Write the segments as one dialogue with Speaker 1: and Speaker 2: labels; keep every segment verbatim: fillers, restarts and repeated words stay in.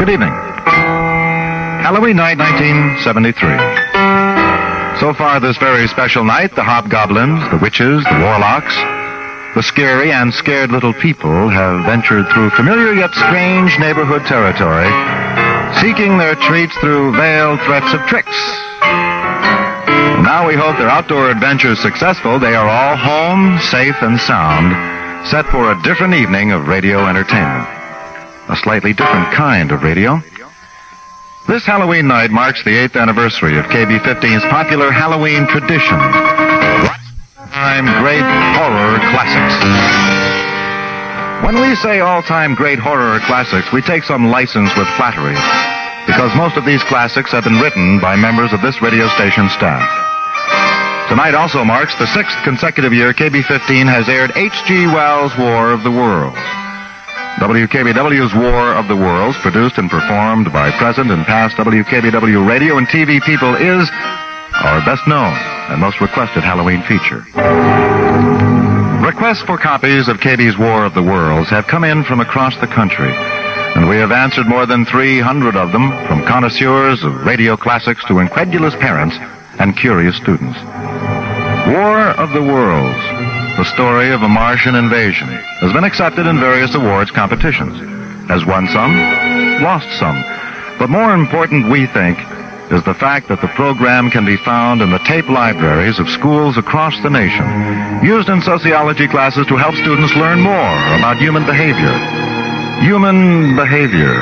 Speaker 1: Good evening. Halloween night, nineteen seventy-three. So far this very special night, the hobgoblins, the witches, the warlocks, the scary and scared little people have ventured through familiar yet strange neighborhood territory, seeking their treats through veiled threats of tricks. Now we hope their outdoor adventures successful. They are all home, safe and sound, set for a different evening of radio entertainment. A slightly different kind of radio. This Halloween night marks the eighth anniversary of K B fifteen's popular Halloween tradition. All-time great horror classics. When we say all-time great horror classics, we take some license with flattery, because most of these classics have been written by members of this radio station staff. Tonight also marks the sixth consecutive year K B fifteen has aired H G Wells' War of the Worlds. W K B W's War of the Worlds, produced and performed by present and past W K B W radio and T V people, is our best known and most requested Halloween feature. Requests for copies of K B's War of the Worlds have come in from across the country, and we have answered more than three hundred of them, from connoisseurs of radio classics to incredulous parents and curious students. War of the Worlds, the story of a Martian invasion, has been accepted in various awards competitions, has won some, lost some. But more important, we think, is the fact that the program can be found in the tape libraries of schools across the nation, used in sociology classes to help students learn more about human behavior. Human behavior.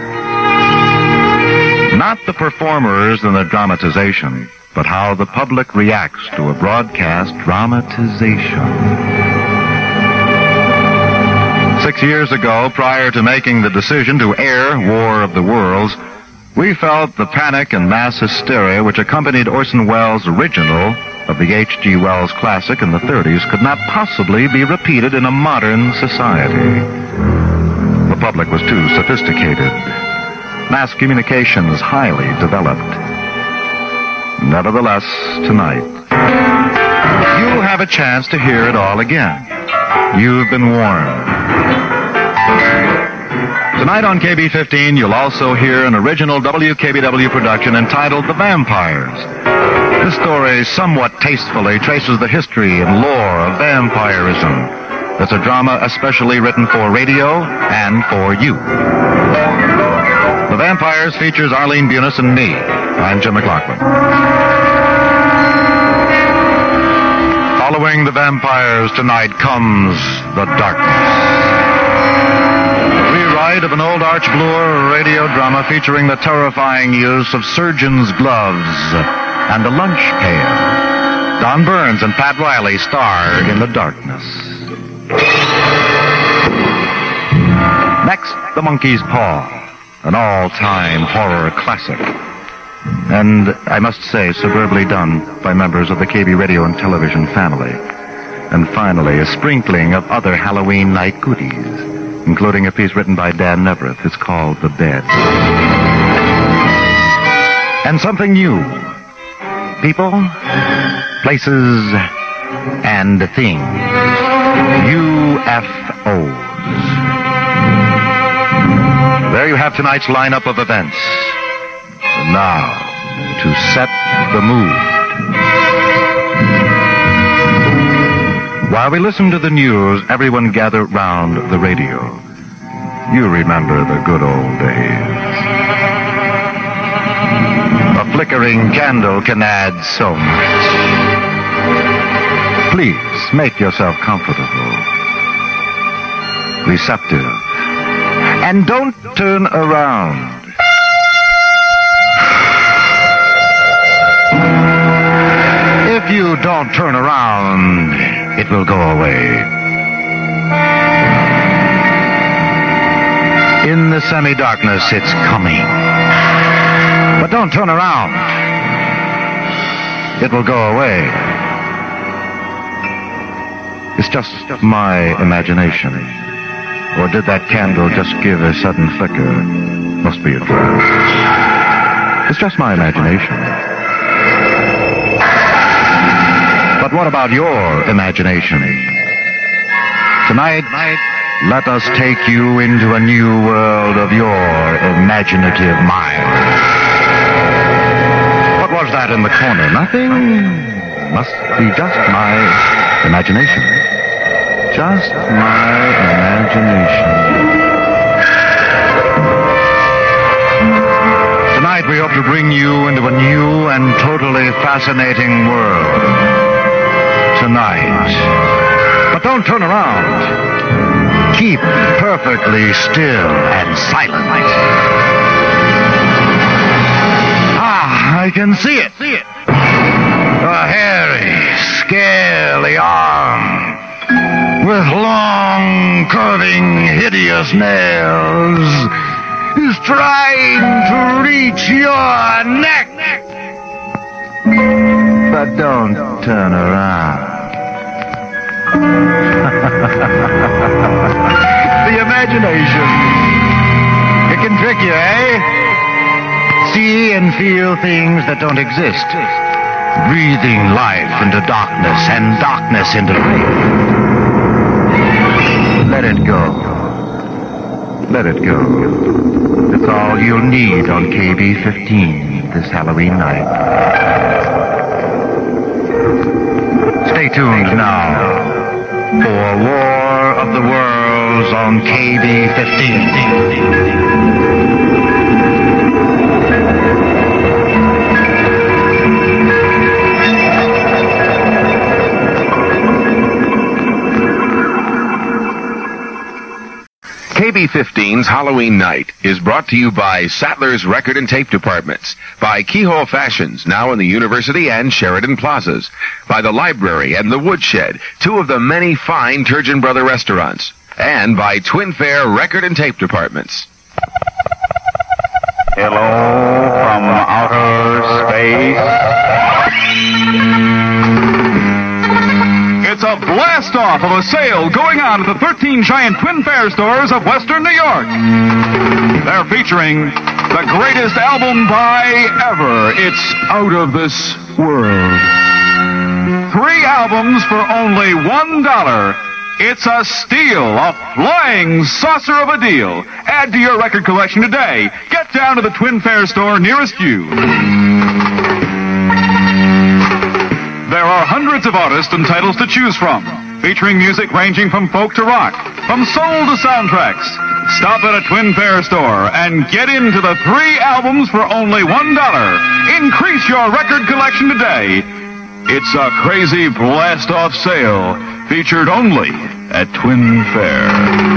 Speaker 1: Not the performers in the dramatization, but how the public reacts to a broadcast dramatization. Six years ago, prior to making the decision to air War of the Worlds, we felt the panic and mass hysteria which accompanied Orson Welles' original of the H G Wells classic in the thirties could not possibly be repeated in a modern society. The public was too sophisticated. Mass communications highly developed. Nevertheless, tonight, you have a chance to hear it all again. You've been warned. Tonight on K B fifteen, you'll also hear an original W K B W production entitled The Vampires. This story somewhat tastefully traces the history and lore of vampirism. It's a drama especially written for radio and for you. The Vampires features Arlene Bunis and me. I'm Jim McLaughlin. Following the Vampires tonight comes The Darkness. A rewrite of an old Arch Bloor radio drama featuring the terrifying use of surgeon's gloves and a lunch pail. Don Burns and Pat Riley star in The Darkness. Next, The Monkey's Paw, an all-time horror classic. And I must say, superbly done by members of the K B radio and television family. And finally, a sprinkling of other Halloween night goodies, including a piece written by Dan Neverett. It's called The Bed. And something new. People, places, and things. U F Os. There you have tonight's lineup of events. And now, to set the mood. While we listen to the news, everyone gathered round the radio. You remember the good old days. A flickering candle can add so much. Please, make yourself comfortable, receptive, and don't turn around. If you don't turn around, it will go away. In the semi-darkness, it's coming. But don't turn around. It will go away. It's just my imagination. Or did that candle just give a sudden flicker? Must be a dream. It's just my imagination. But what about your imagination? Tonight, let us take you into a new world of your imaginative mind. What was that in the corner? Nothing? Must be just my imagination. Just my imagination. Tonight we hope to bring you into a new and totally fascinating world. Tonight. But don't turn around. Keep perfectly still and silent. Ah, I can see it. See it. A hairy, scaly arm with long, curving, hideous nails is trying to reach your neck. But don't turn around. The imagination. It can trick you, eh? See and feel things that don't exist. Breathing life into darkness and darkness into light. Let it go. Let it go. It's all you'll need on K B fifteen this Halloween night. Stay tuned now for War of the Worlds on K B fifteen.
Speaker 2: K B fifteen's Halloween Night is brought to you by Sattler's Record and Tape Departments, by Keyhole Fashions, now in the University and Sheridan Plazas, by the Library and the Woodshed, two of the many fine Turgeon Brother restaurants, and by Twin Fair Record and Tape Departments.
Speaker 3: Hello from outer space.
Speaker 4: It's a blast-off of a sale going on at the thirteen giant Twin Fair stores of Western New York. They're featuring the greatest album by ever. It's Out of This World. Three albums for only one dollar. It's a steal, a flying saucer of a deal. Add to your record collection today. Get down to the Twin Fair store nearest you. There are hundreds of artists and titles to choose from, featuring music ranging from folk to rock, from soul to soundtracks. Stop at a Twin Fair store and get into the three albums for only one dollar. Increase your record collection today. It's a crazy blast-off sale, featured only at Twin Fair.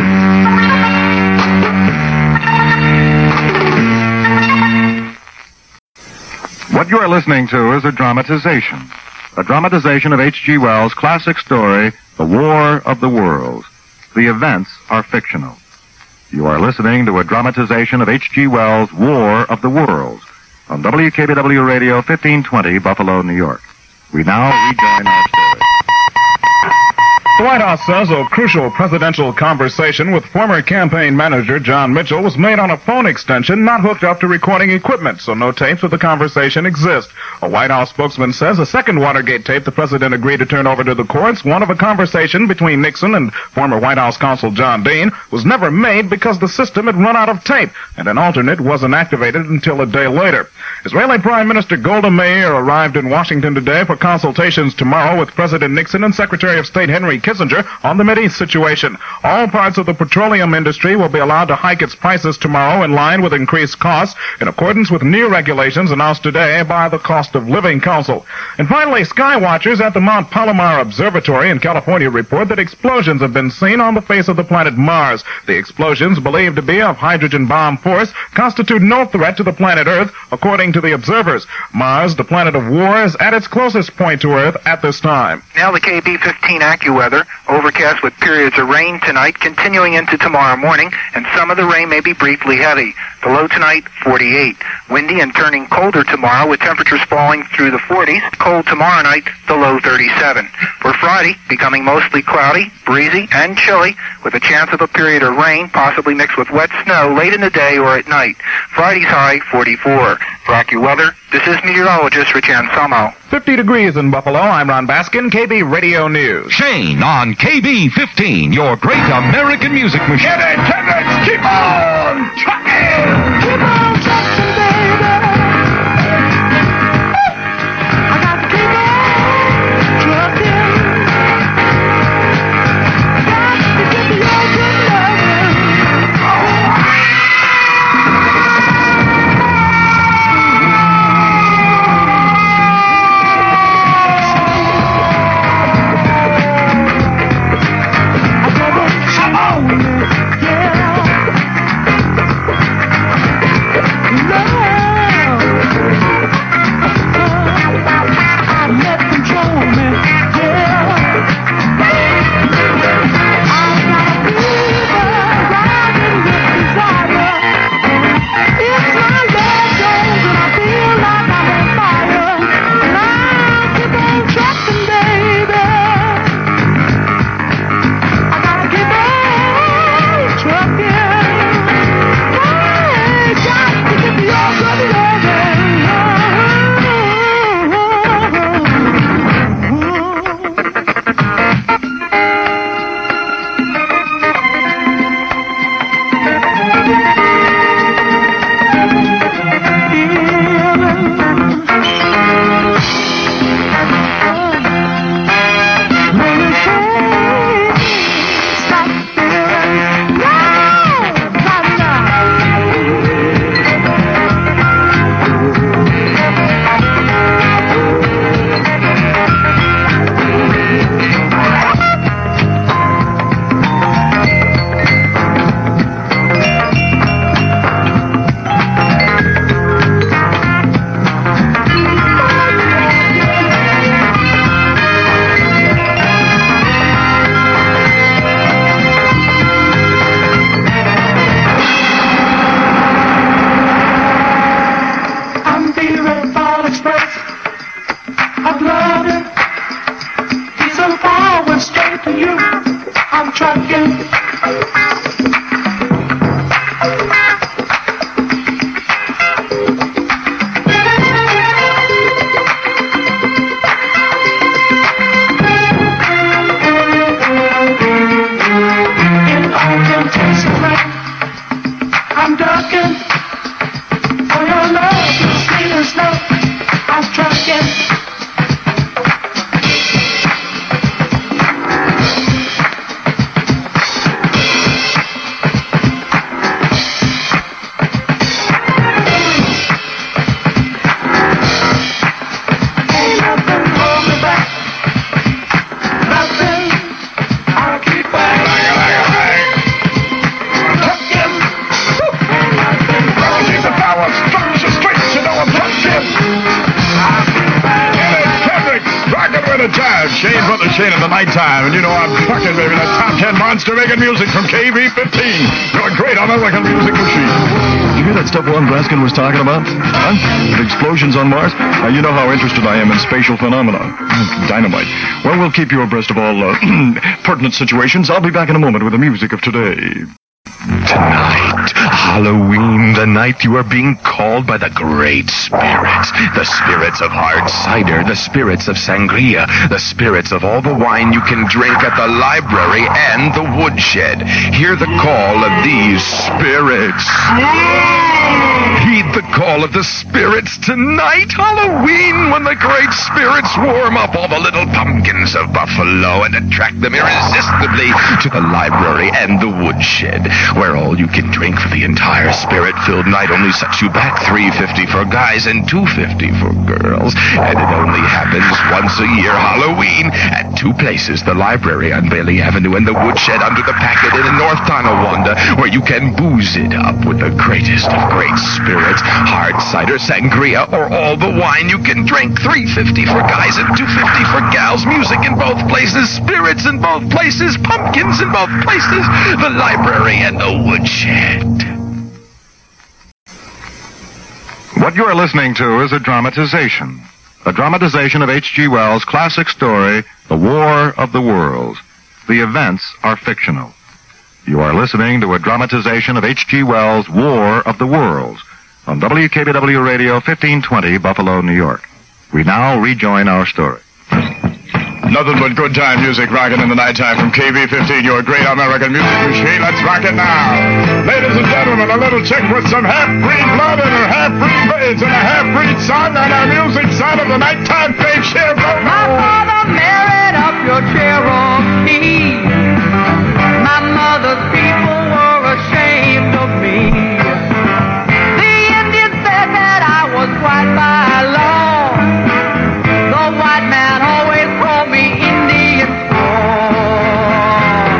Speaker 1: What you are listening to is a dramatization. A dramatization of H G Wells' classic story, The War of the Worlds. The events are fictional. You are listening to a dramatization of H G Wells' War of the Worlds on W K B W Radio fifteen twenty, Buffalo, New York. We now rejoin our story.
Speaker 4: The White House says a crucial presidential conversation with former campaign manager John Mitchell was made on a phone extension not hooked up to recording equipment, so no tapes of the conversation exist. A White House spokesman says a second Watergate tape the president agreed to turn over to the courts, one of a conversation between Nixon and former White House counsel John Dean, was never made because the system had run out of tape, and an alternate wasn't activated until a day later. Israeli Prime Minister Golda Meir arrived in Washington today for consultations tomorrow with President Nixon and Secretary of State Henry Kissinger on the Mideast situation. All parts of the petroleum industry will be allowed to hike its prices tomorrow in line with increased costs in accordance with new regulations announced today by the Cost of Living Council. And finally, sky watchers at the Mount Palomar Observatory in California report that explosions have been seen on the face of the planet Mars. The explosions, believed to be of hydrogen bomb force, constitute no threat to the planet Earth, according to the observers. Mars, the planet of war, is at its closest point to Earth at this time.
Speaker 5: Now the K B fifteen AccuWeather. Overcast with periods of rain tonight, continuing into tomorrow morning, and some of the rain may be briefly heavy. The low tonight, forty-eight. Windy and turning colder tomorrow with temperatures falling through the forties. Cold tomorrow night, the low thirty-seven. For Friday, becoming mostly cloudy, breezy, and chilly, with a chance of a period of rain, possibly mixed with wet snow late in the day or at night. Friday's high, forty-four. For AccuWeather, This is meteorologist Rich Anselmo.
Speaker 4: fifty degrees in Buffalo. I'm Ron Baskin, K B Radio News.
Speaker 2: Shane on K B fifteen, your great American music machine.
Speaker 4: Get it, Kendricks! Keep on trucking! Keep on trucking, baby! I got to keep on trucking. Got to get the old good loving. Shane, Brother Shane in the nighttime. And you know I'm trucking, baby. That top ten monster making music from K B fifteen. You're a great American music machine.
Speaker 6: Did you hear that stuff Ron Baskin was talking about? Huh? The explosions on Mars? Now, you know how interested I am in spatial phenomena. Dynamite. Well, we'll keep you abreast of all uh, pertinent situations. I'll be back in a moment with the music of today.
Speaker 2: Tonight, Halloween, the night you are being called by the great spirits. The spirits of hard cider, the spirits of sangria, the spirits of all the wine you can drink at the library and the woodshed. Hear the call of these spirits. Heed the call of the spirits tonight, Halloween, when the great spirits warm up all the little pumpkins of Buffalo and attract them irresistibly to the library and the woodshed, where all you can drink for the entire spirit-filled night only sets you back three fifty for guys and two fifty for girls. And it only happens once a year, Halloween, at two places, the library on Bailey Avenue and the woodshed under the Packet Inn in North Tonawanda, where you can booze it up with the greatest of great spirits, hard cider, sangria, or all the wine you can drink. three fifty for guys and two fifty for gals. Music in both places, spirits in both places, pumpkins in both places, the library and the woodshed.
Speaker 1: What you are listening to is a dramatization. A dramatization of H G Wells' classic story, The War of the Worlds. The events are fictional. You are listening to a dramatization of H G Wells' War of the Worlds, on W K B W Radio fifteen twenty, Buffalo, New York. We now rejoin our story.
Speaker 6: Nothing but good time music rocking in the nighttime from K B fifteen, your great American music machine. Let's rock it now. Ladies and gentlemen, a little chick with some half-breed blood in her half-breed veins and a half-breed song on our music side of the nighttime fame share.
Speaker 7: My father married up your Cherokee. My mother's people were ashamed of me. The Indians said that I was white by law. The white man always called me Indian straw.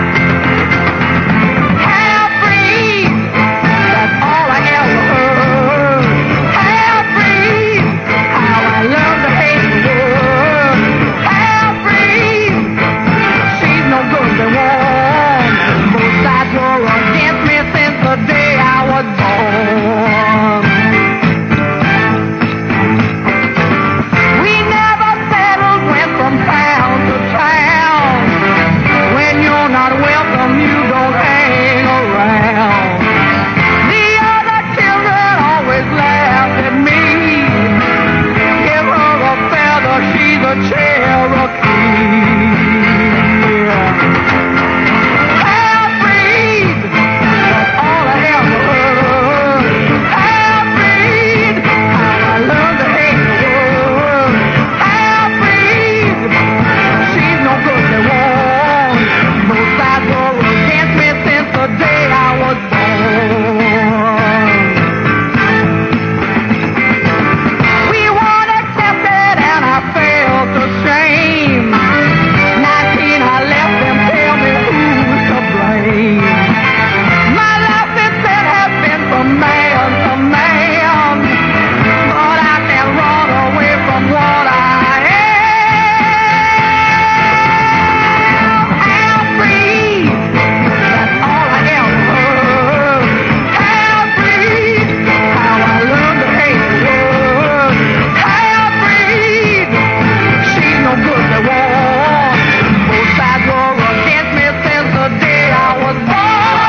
Speaker 7: Half-breed, that's all I ever heard. Half-breed, how I learned to hate the world. Half-breed, she's no good, they won't. Both sides were against me since the day I was born. We never settled, went from town to town. When you're not welcome, you don't hang around. The other children always laughed at me. Give her a feather, she's a Cherokee. Half-breed, that's all I ever heard. Half-breed, how I learned to hate the world. Half-breed, she's no good, they won't. Both sides were against me since the day I was born. We weren't accepted and I felt ashamed. Nineteen, I left them, tell me who's to blame. My life instead has been from man to man, but I can't run away from what I am. Half-breed, that's all I ever heard. Half-breed, how I learned to hate the world. Half-breed, she's no good, they won't. Both sides were against me since the day I was born.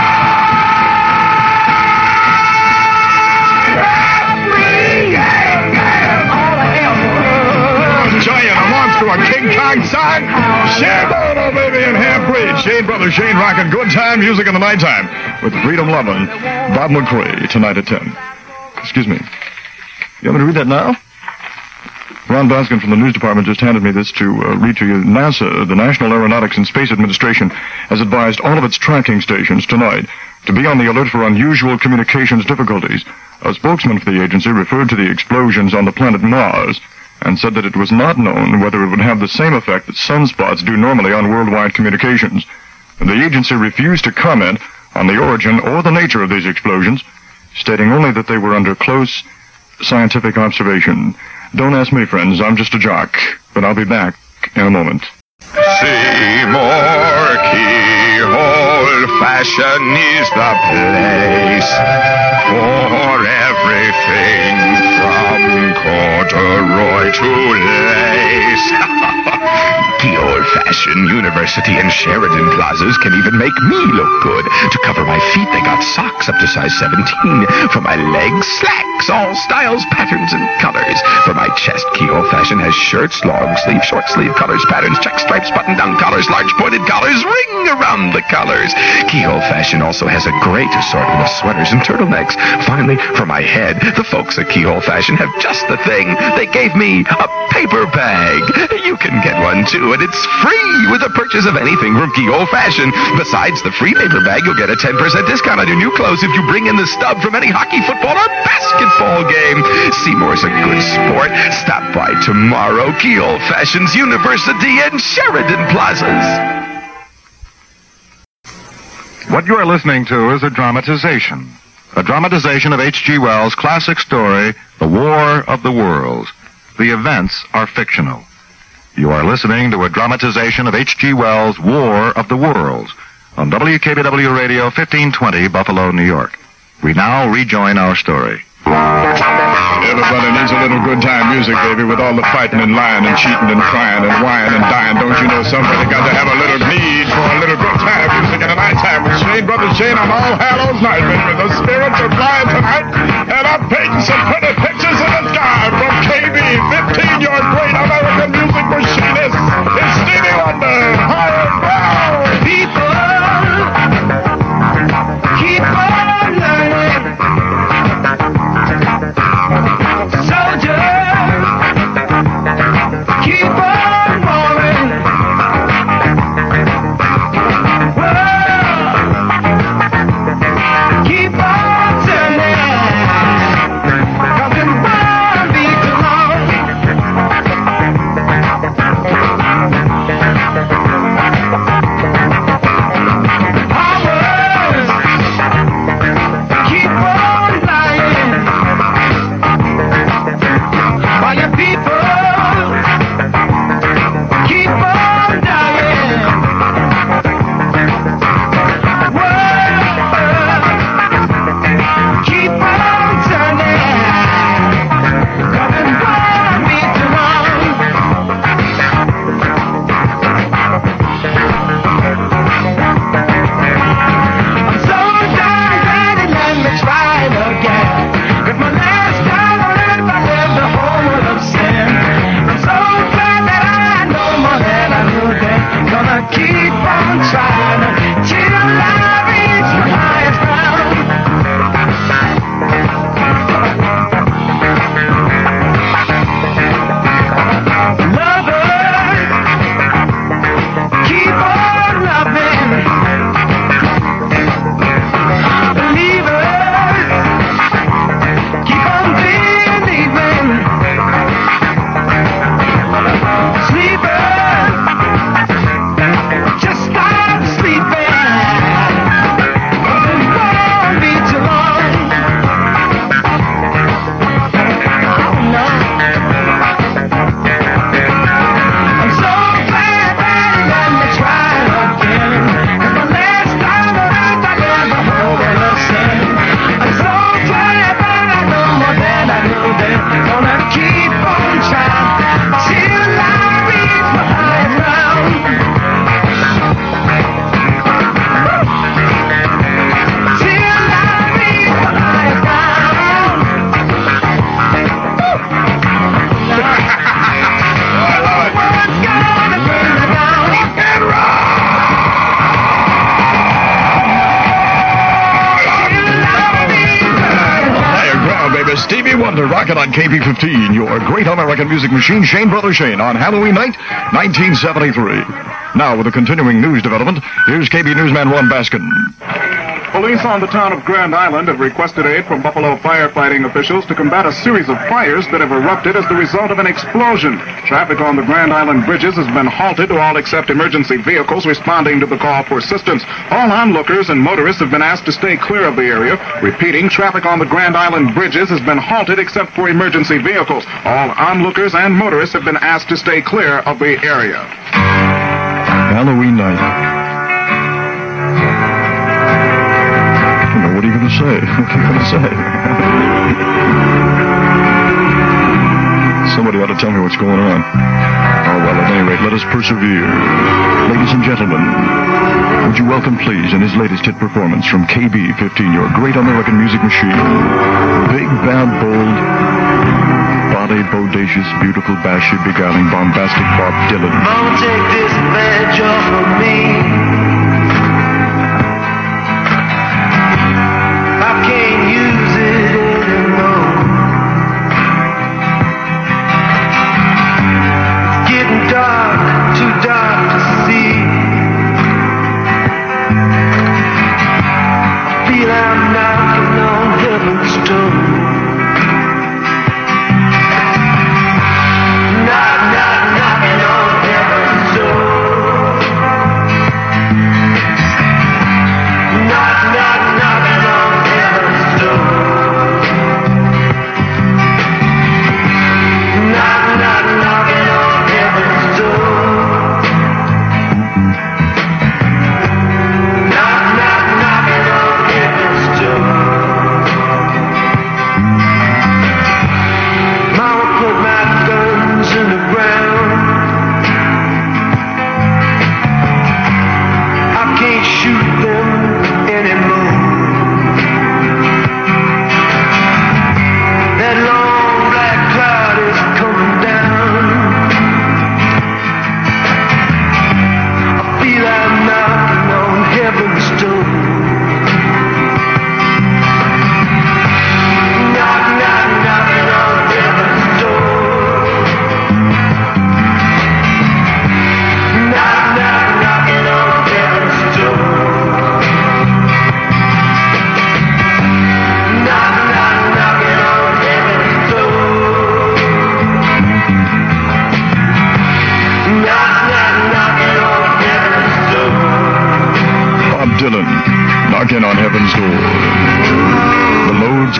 Speaker 7: Half-breed, that's all I ever heard.
Speaker 6: Giant, a monster, a King Kong song. Shane Bono, baby, and half-breed. Shane Brothers, Shane rocking good time music in the nighttime with Freedom Lovin', Bob McCrae, tonight at ten. Excuse me. You want me to read that now? Ron Baskin from the news department just handed me this to uh, read to you. NASA, the National Aeronautics and Space Administration, has advised all of its tracking stations tonight to be on the alert for unusual communications difficulties. A spokesman for the agency referred to the explosions on the planet Mars and said that it was not known whether it would have the same effect that sunspots do normally on worldwide communications. The agency refused to comment on the origin or the nature of these explosions, stating only that they were under close scientific observation. Don't ask me, friends, I'm just a jock, but I'll be back in a moment.
Speaker 2: Seymour Keyhole Fashion is the place for everything from corduroy to lace. Keyhole Fashion, University and Sheridan Plazas can even make me look good. To cover my feet, they got socks up to size seventeen. For my legs, slacks, all styles, patterns, and colors. For my chest, Keyhole Fashion has shirts, long sleeve, short sleeve, colors, patterns, check stripes, button-down collars, large pointed collars, ring around the collars. Keyhole Fashion also has a great assortment of sweaters and turtlenecks. Finally, for my head, the folks at Keyhole Fashion have just the thing. They gave me a paper bag. You can get one too, and it's free with the purchase of anything from Keyhole Fashion. Besides the free paper bag, you'll get a ten percent discount on your new clothes if you bring in the stub from any hockey, football, or basketball game. Seymour's a good sport. Stop by tomorrow. Keyhole Fashion's University and Sheridan Plazas.
Speaker 1: What you are listening to is a dramatization. A dramatization of H G Wells' classic story, The War of the Worlds. The events are fictional. You are listening to a dramatization of H G Wells' War of the Worlds on W K B W Radio fifteen twenty, Buffalo, New York. We now rejoin our story.
Speaker 6: Everybody needs a little good time music, baby, with all the fighting and lying and cheating and crying and whining and dying. Don't you know somebody got to have a little need for a little good time music in the nighttime with Shane Brothers Shane on All Hallows Night, baby. The spirits are flying tonight, and I'm paying
Speaker 4: Some pretty pictures in the sky from K B fifteen, your great American music machinist. It's Stevie Wonder. Higher ground.
Speaker 7: People, keep on learning. Soldiers, keep on moving. World, keep on turning. 'Cause it won't be too long. Powers, keep on lying. While your people keep on dying. World, keep on turning. 'Cause it won't be too long. I'm so darn glad it let me try it again. 'Cause my last time on earth I lived the whole world of sin. I'm so glad that I know more than I knew then. Gonna keep on trying till I reach the highest ground. Lovers, keep on loving. Believers, keep on believing. Sleepers, just stop sleeping. 'Cause it won't be too long. Oh no. I'm so glad that it let me try again. 'Cause my last time on earth I lived the whole world of sin. I'm so glad that I know more than I knew then. Gonna keep on trying till I reach my highest ground. Till I reach my highest ground. What's gonna bring me down?
Speaker 6: Higher ground, baby. Stevie Wonder, rocking on K B fifteen, your great American music machine, Shane Brother Shane, on Halloween night, nineteen seventy-three. Now, with a continuing news development, here's K B newsman Ron Baskin.
Speaker 4: Police on the town of Grand Island have requested aid from Buffalo firefighting officials to combat a series of fires that have erupted as the result of an explosion. Traffic on the Grand Island bridges has been halted to all except emergency vehicles responding to the call for assistance. All onlookers and motorists have been asked to stay clear of the area. Repeating, traffic on the Grand Island bridges has been halted except for emergency vehicles. All onlookers and motorists have been asked to stay clear of the area.
Speaker 6: Halloween night. What are you going to say? What are you going to say? Somebody ought to tell me what's going on. Oh, well, at any rate, let us persevere. Ladies and gentlemen, would you welcome, please, in his latest hit performance from K B fifteen, your great American music machine, big, bad, bold, body, bodacious, beautiful, bashy, beguiling, bombastic Bob Dylan.
Speaker 7: Mama, take this badge off of me. I can't use it anymore. It's getting dark, too dark to see. I feel I'm knocking on heaven's door. Knock, knock, knocking on heaven's door.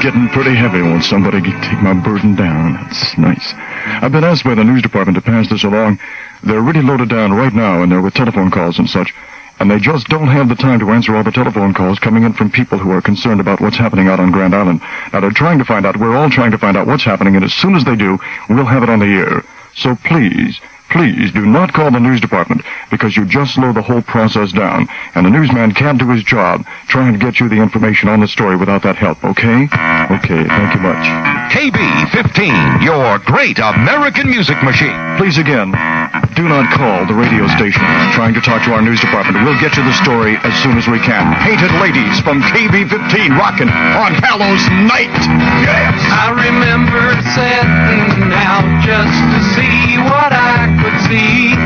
Speaker 6: getting pretty heavy. Won't somebody get, take my burden down? That's nice. I've been asked by the news department to pass this along. They're really loaded down right now, and they're with telephone calls and such. And they just don't have the time to answer all the telephone calls coming in from people who are concerned about what's happening out on Grand Island. Now, they're trying to find out, we're all trying to find out what's happening, and as soon as they do, we'll have it on the air. So please, please do not call the news department, because you just slow the whole process down, and the newsman can't do his job trying to get you the information on the story without that help, okay? Okay, thank you much.
Speaker 2: K B fifteen, your great American music machine.
Speaker 6: Please again, do not call the radio station trying to talk to our news department. We'll get you the story as soon as we can. Painted Ladies from K B fifteen rocking on Hallows Night. Yes!
Speaker 8: I remember setting out just to see what I could see.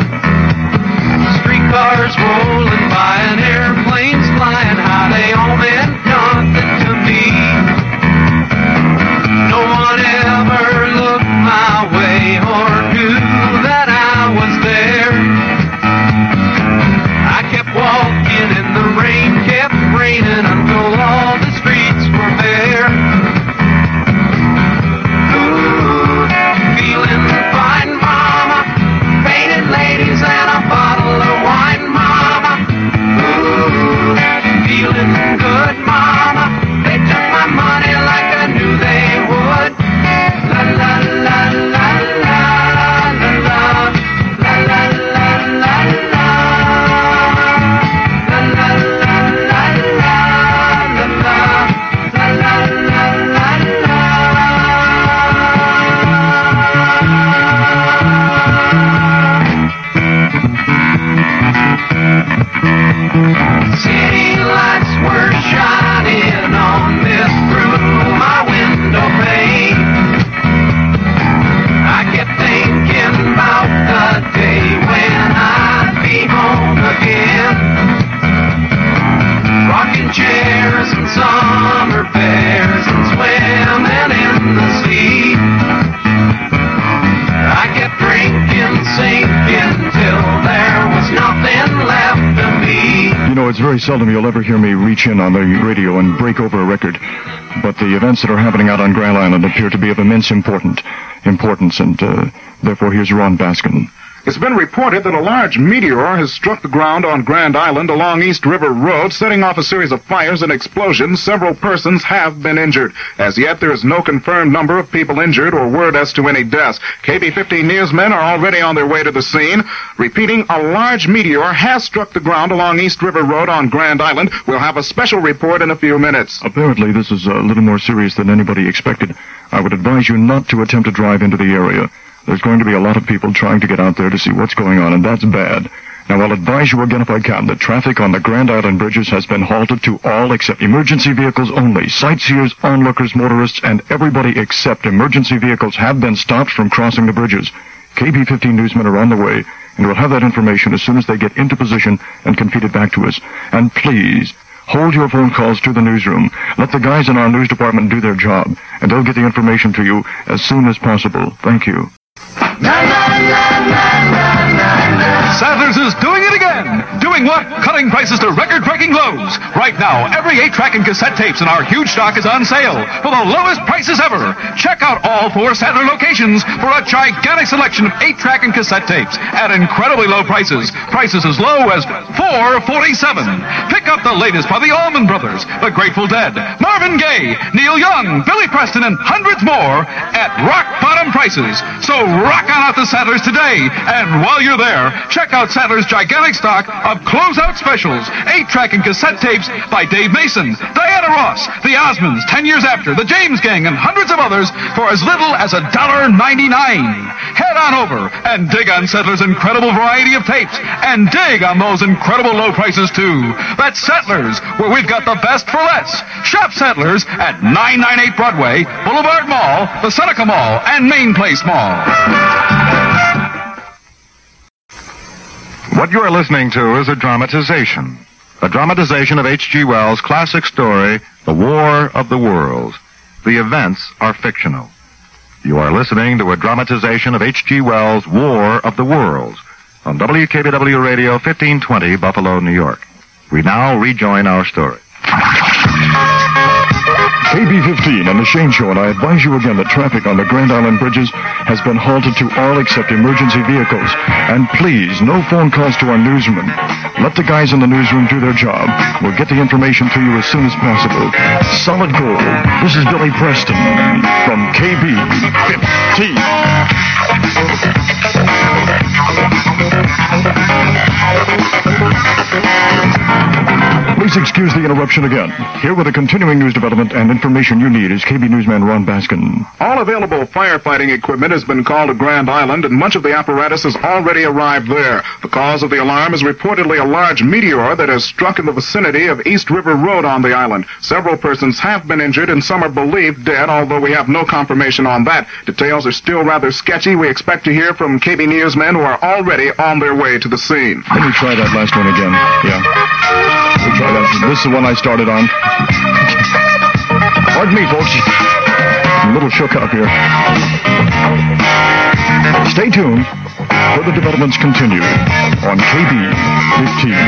Speaker 8: Streetcars rolling by and airplanes flying high, they all meant nothing to me. No one ever looked my way or knew that I was there. I kept walking and the rain kept raining until all the streets were bare. Ooh, feeling fine, mama. Painted ladies and a bottle of wine, mama. Ooh, feeling good, mama. They took my money like I knew they would. La la la la la la la la la la la la. La la la la la la la. La la la la la. City lights were shining on this through my window pane. I kept thinking about the day when I'd be home again. Rocking chairs and summer fairs and swimming in the sea. I kept drinking, sinking till there was nothing left of me.
Speaker 6: You know, it's very seldom you'll ever hear me reach in on the radio and break over a record. But the events that are happening out on Grand Island appear to be of immense important, importance, and uh, therefore here's Ron Baskin.
Speaker 4: It's been reported that a large meteor has struck the ground on Grand Island along East River Road, setting off a series of fires and explosions. Several persons have been injured. As yet, there is no confirmed number of people injured or word as to any deaths. K B fifteen newsmen are already on their way to the scene. Repeating, a large meteor has struck the ground along East River Road on Grand Island. We'll have a special report in a few minutes.
Speaker 6: Apparently, this is a little more serious than anybody expected. I would advise you not to attempt to drive into the area. There's going to be a lot of people trying to get out there to see what's going on, and that's bad. Now, I'll advise you again if I can that traffic on the Grand Island bridges has been halted to all except emergency vehicles only. Sightseers, onlookers, motorists, and everybody except emergency vehicles have been stopped from crossing the bridges. K B fifteen newsmen are on the way, and we'll have that information as soon as they get into position and can feed it back to us. And please, hold your phone calls to the newsroom. Let the guys in our news department do their job, and they'll get the information to you as soon as possible. Thank you.
Speaker 9: Sadler's is doing it again. Doing what? Cutting prices to record-breaking lows. Right now, every eight-track and cassette tapes in our huge stock is on sale for the lowest prices ever. Check out all four Sadler locations for a gigantic selection of eight-track and cassette tapes at incredibly low prices. Prices as low as four forty-seven. Pick up the latest by the Allman Brothers, the Grateful Dead, Marvin Gaye, Neil Young, Billy Preston, and hundreds more at rock-bottom prices. So rock on out to Sadler's today, and while you're there, check out Sadler's gigantic stock of closeout specials, eight-track and cassette tapes by Dave Mason, Diana Ross, the Osmonds, Ten Years After, the James Gang, and hundreds of others for as little as one dollar ninety-nine. Head on over and dig on Sadler's incredible variety of tapes, and dig on those incredible low prices too. That's Sadler's, where we've got the best for less. Shop Sadler's at nine ninety-eight Broadway, Boulevard Mall, the Seneca Mall, and Main Place Mall.
Speaker 1: What you are listening to is a dramatization. A dramatization of H G Wells' classic story, The War of the Worlds. The events are fictional. You are listening to a dramatization of H G Wells' War of the Worlds on W K B W Radio fifteen twenty, Buffalo, New York. We now rejoin our story.
Speaker 6: K B fifteen and the Shane Show, and I advise you again that traffic on the Grand Island bridges has been halted to all except emergency vehicles. And please, no phone calls to our newsroom. Let the guys in the newsroom do their job. We'll get the information to you as soon as possible. Solid gold. This is Billy Preston from K B fifteen. Please excuse the interruption again. Here with a continuing news development and information you need is K B Newsman Ron Baskin.
Speaker 4: All available firefighting equipment has been called to Grand Island, and much of the apparatus has already arrived there. The cause of the alarm is reportedly a large meteor that has struck in the vicinity of East River Road on the island. Several persons have been injured, and some are believed dead, although we have no confirmation on that. Details are still rather sketchy. We expect to hear from K B Newsmen who are already on their way to the scene.
Speaker 6: Let me try that last one again. Yeah. Let me try that. This is the one I started on. Pardon me, folks. I'm a little shook up here. Stay tuned. Further developments continue on K B fifteen.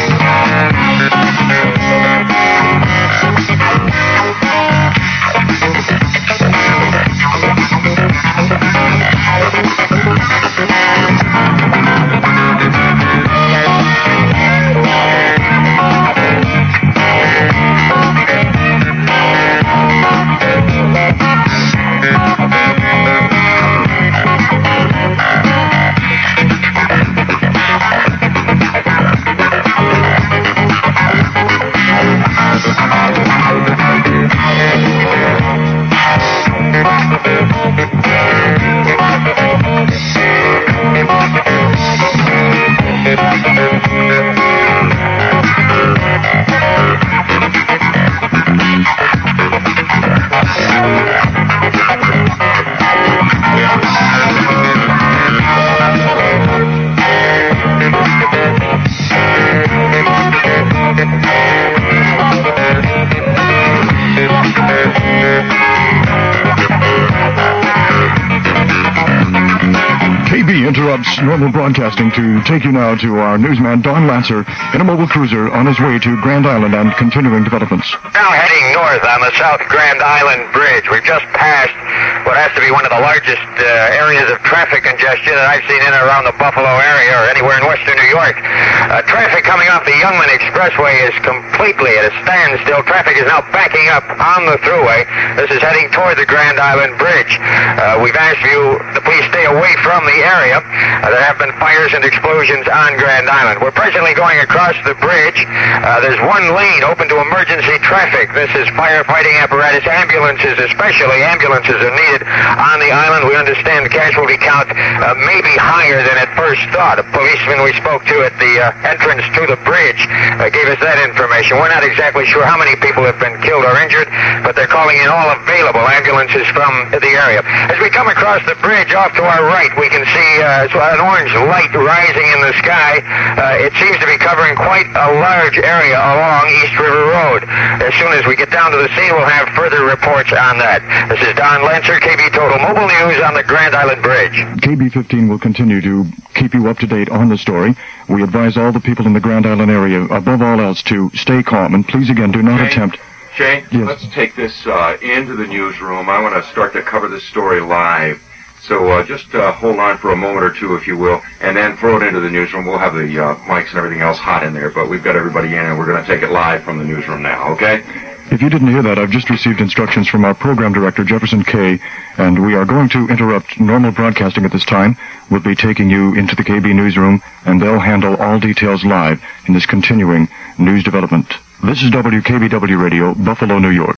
Speaker 6: Interrupts normal broadcasting to take you now to our newsman, Don Lancer, in a mobile cruiser on his way to Grand Island and continuing developments.
Speaker 10: Now heading north on the South Grand Island Bridge. We've just passed what has to be one of the largest uh, areas of traffic congestion that I've seen in and around the Buffalo area or anywhere in western New York. Uh, traffic coming off the Youngman Expressway is completely at a standstill. Traffic is now backing up on the thruway. This is heading toward the Grand Island Bridge. Uh, we've asked you to please stay away from the area. Uh, there have been fires and explosions on Grand Island. We're presently going across the bridge. Uh, there's one lane open to emergency traffic. This is firefighting apparatus, ambulances especially. Ambulances are needed on the island. We understand the casualty count uh, may be higher than at first thought. A policeman we spoke to at the uh, entrance to the bridge uh, gave us that information. We're not exactly sure how many people have been killed or injured, but they're calling in all available ambulances from the area. As we come across the bridge off to our right, we can see uh, an orange light rising in the sky. Uh, it seems to be covering quite a large area along East River Road. As soon as we get down to the scene, we'll have further reports on that. This is Don Lancer, K B Total Mobile News on the Grand Island Bridge.
Speaker 6: K B fifteen will continue to keep you up to date on the story. We advise all the people in the Grand Island area, above all else, to stay calm, and please again, do not
Speaker 2: Shane?
Speaker 6: attempt...
Speaker 2: Shane,
Speaker 6: yes.
Speaker 2: Let's take this uh, into the newsroom. I want to start to cover this story live. So uh, just uh, hold on for a moment or two, if you will, and then throw it into the newsroom. We'll have the uh, mics and everything else hot in there, but we've got everybody in, and we're going to take it live from the newsroom now, okay?
Speaker 6: If you didn't hear that, I've just received instructions from our program director, Jefferson Kay, and we are going to interrupt normal broadcasting at this time. We'll be taking you into the K B newsroom, and they'll handle all details live in this continuing news development. This is W K B W Radio, Buffalo, New York.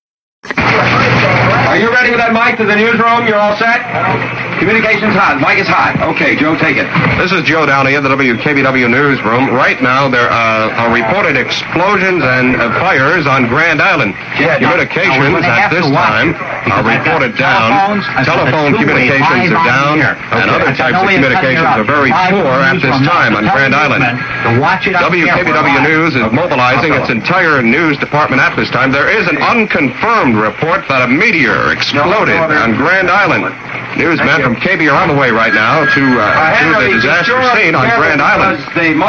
Speaker 11: Are you ready with that mic to the newsroom? You're all set? Communications hot. Mic is hot. Okay, Joe, take it.
Speaker 12: This is Joe Downey at the W K B W newsroom. Right now, there uh, are reported explosions and uh, fires on Grand Island.
Speaker 11: Yeah,
Speaker 12: communications
Speaker 11: now,
Speaker 12: at this time are reported down. Telephone communications are down, and other types of communications are very poor at this time on Grand Island. W K B W News is mobilizing its entire news department at this time. There is an unconfirmed report that a meteor exploded on Grand Island. Newsmen from K B are on the way right now to, uh, to the disaster scene on Grand Island.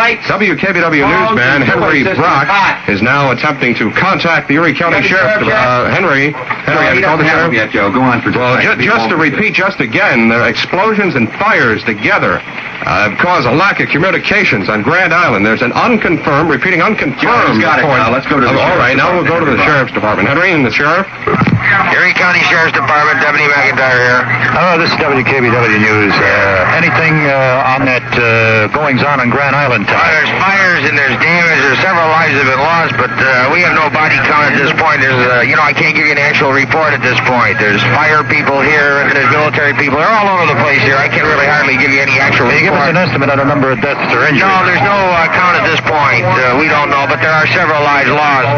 Speaker 12: W K B W newsman Henry Brock is now attempting to contact the Erie County Sheriff. Uh, Henry, Henry, have you called the sheriff?
Speaker 11: Yet, Joe. Go on for just
Speaker 12: Well,
Speaker 11: a
Speaker 12: ju-
Speaker 11: second.
Speaker 12: just to repeat just again, the explosions and fires together uh, have caused a lack of communications on Grand Island. There's an unconfirmed, repeating unconfirmed
Speaker 11: Joe's got it
Speaker 12: report.
Speaker 11: now. Let's go to the
Speaker 12: Oh, all
Speaker 11: sheriff's
Speaker 12: right, now we'll go to the sheriff's department. Henry and the sheriff.
Speaker 10: Erie County Sheriff's Department, Deputy McIntyre here.
Speaker 1: Hello, this is W K B W News. Uh, anything uh, on that uh, goings-on on Grand Island
Speaker 10: Well,
Speaker 1: tonight?
Speaker 10: there's fires and there's damage. There's several lives have been lost, but uh, we have no body count at this point. There's, uh, you know, I can't give you an actual report at this point. There's fire people here and there's military people. They're all over the place here. I can't really hardly give you any actual
Speaker 1: Can you give us
Speaker 10: report.
Speaker 1: an estimate on the number of deaths or injuries?
Speaker 10: No, there's no uh, count at this point. Uh, we don't know, but there are several lives lost.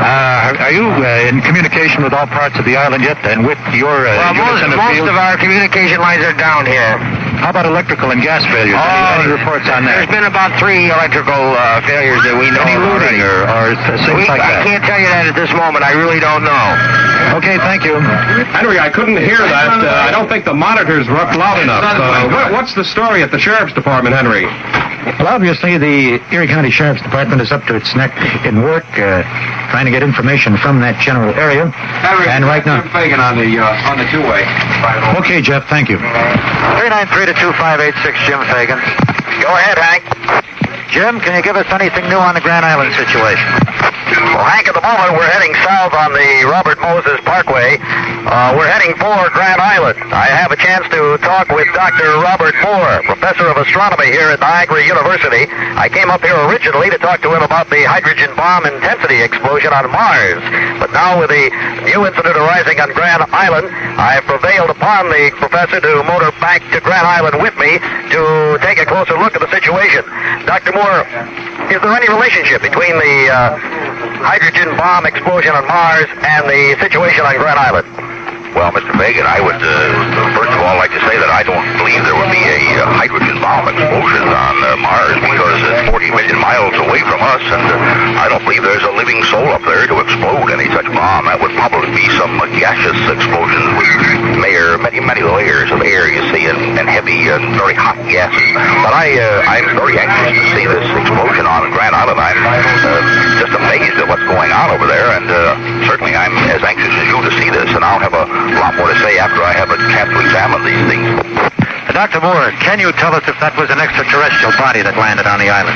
Speaker 1: Uh, are you uh, in communication with all parts of the island yet, and with your uh,
Speaker 10: Well,
Speaker 1: units
Speaker 10: most,
Speaker 1: in the
Speaker 10: most
Speaker 1: field?
Speaker 10: of our communication lines are down here.
Speaker 1: How about electrical and gas failures?
Speaker 10: Oh,
Speaker 1: any, any reports on
Speaker 10: There's
Speaker 1: that?
Speaker 10: been about three electrical uh, failures that we know
Speaker 1: Any
Speaker 10: of
Speaker 1: looting
Speaker 10: already.
Speaker 1: or, or things
Speaker 10: We,
Speaker 1: like
Speaker 10: I
Speaker 1: that?
Speaker 10: can't tell you that at this moment. I really don't know.
Speaker 1: Okay, thank you.
Speaker 12: Henry, I couldn't hear that. Uh, I don't think the monitors were up loud enough. Uh, what, what's the story at the sheriff's department, Henry?
Speaker 1: Well, obviously, the Erie County Sheriff's Department is up to its neck in work, uh, trying to get information from that general area. And right now...
Speaker 11: Fagan on the, uh, on the two-way.
Speaker 1: Okay, Jeff, thank you. three nine three to two five eight six, Jim Fagan.
Speaker 10: Go ahead, Hank.
Speaker 1: Jim, can you give us anything new on the Grand Island situation?
Speaker 10: Well, Hank, at the moment, we're heading south on the Robert Moses Parkway. Uh, we're heading for Grand Island. I have a chance to talk with Doctor Robert Moore, professor of astronomy here at Niagara University. I came up here originally to talk to him about the hydrogen bomb intensity explosion on Mars. But now with the new incident arising on Grand Island, I have prevailed upon the professor to motor back to Grand Island with me to take a closer look at the situation. Doctor Moore, is there any relationship between the uh, hydrogen bomb explosion on Mars and the situation on Grand Island?
Speaker 13: Well, Mister Fagan, I would, uh, first of all, like to say that I don't believe there would be a uh, hydrogen bomb explosion on uh, Mars because it's forty million miles away from us, and uh, I don't believe there's a living soul up there to explode any such bomb. That would probably be some uh, gaseous explosions with mayor, many, many layers of air, you see, and, and heavy and very hot gases. But I, uh, I'm very anxious to see this explosion on Grand Island. I'm uh, just amazed at what's going on over there, and uh, certainly I'm as anxious as you to see this, and I'll have a a lot more to say after I have a chance to examine these things.
Speaker 1: Uh, Doctor Moore, can you tell us if that was an extraterrestrial body that landed on the island?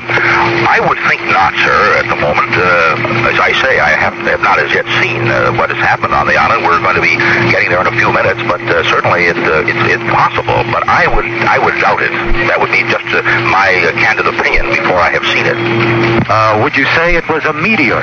Speaker 13: I would think not, sir, at the moment. Uh, as I say, I have, have not as yet seen uh, what has happened on the island. We're going to be getting there in a few minutes, but uh, certainly it, uh, it's, it's possible. But I would I would doubt it. That would be just uh, my uh, candid opinion before I have seen it.
Speaker 1: Uh, would you say it was a meteor?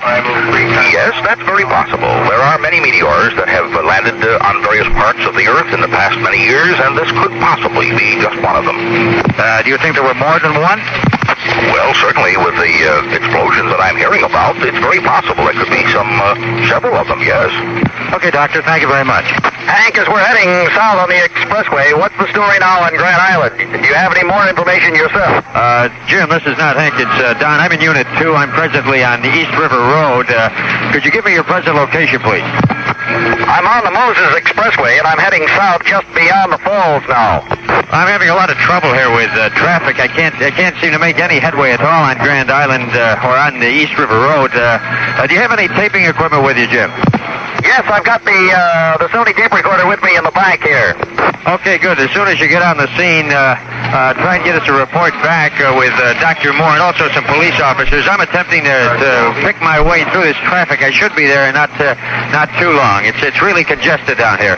Speaker 13: Yes, that's very possible. There are many meteors that have uh, landed uh, on various parts of the Earth in the past many years, and this could possibly be just one of them.
Speaker 1: Uh, do you think there were more than one?
Speaker 13: Well, certainly with the uh, explosions that I'm hearing about, it's very possible there could be some, uh, several of them, yes.
Speaker 1: Okay, Doctor, thank you very much.
Speaker 10: Hank, as we're heading south on the expressway, what's the story now on Grand Island? Do you have any more information yourself?
Speaker 1: Uh, Jim, this is not Hank, it's uh, Don. I'm in Unit two. I'm presently on the East River Road. Uh, could you give me your present location, please?
Speaker 10: I'm on the Moses Expressway, and I'm heading south just beyond the falls now.
Speaker 1: I'm having a lot of trouble here with uh, traffic. I can't I can't seem to make any headway at all on Grand Island uh, or on the East River Road. Uh, uh, do you have any taping equipment with you, Jim?
Speaker 10: Yes, I've got the uh, the Sony tape recorder with me in the back here.
Speaker 1: Okay, good. As soon as you get on the scene, uh, uh, try and get us a report back uh, with uh, Doctor Moore and also some police officers. I'm attempting to, to pick my way through this traffic. I should be there in not uh, not too long. It's it's really congested down here.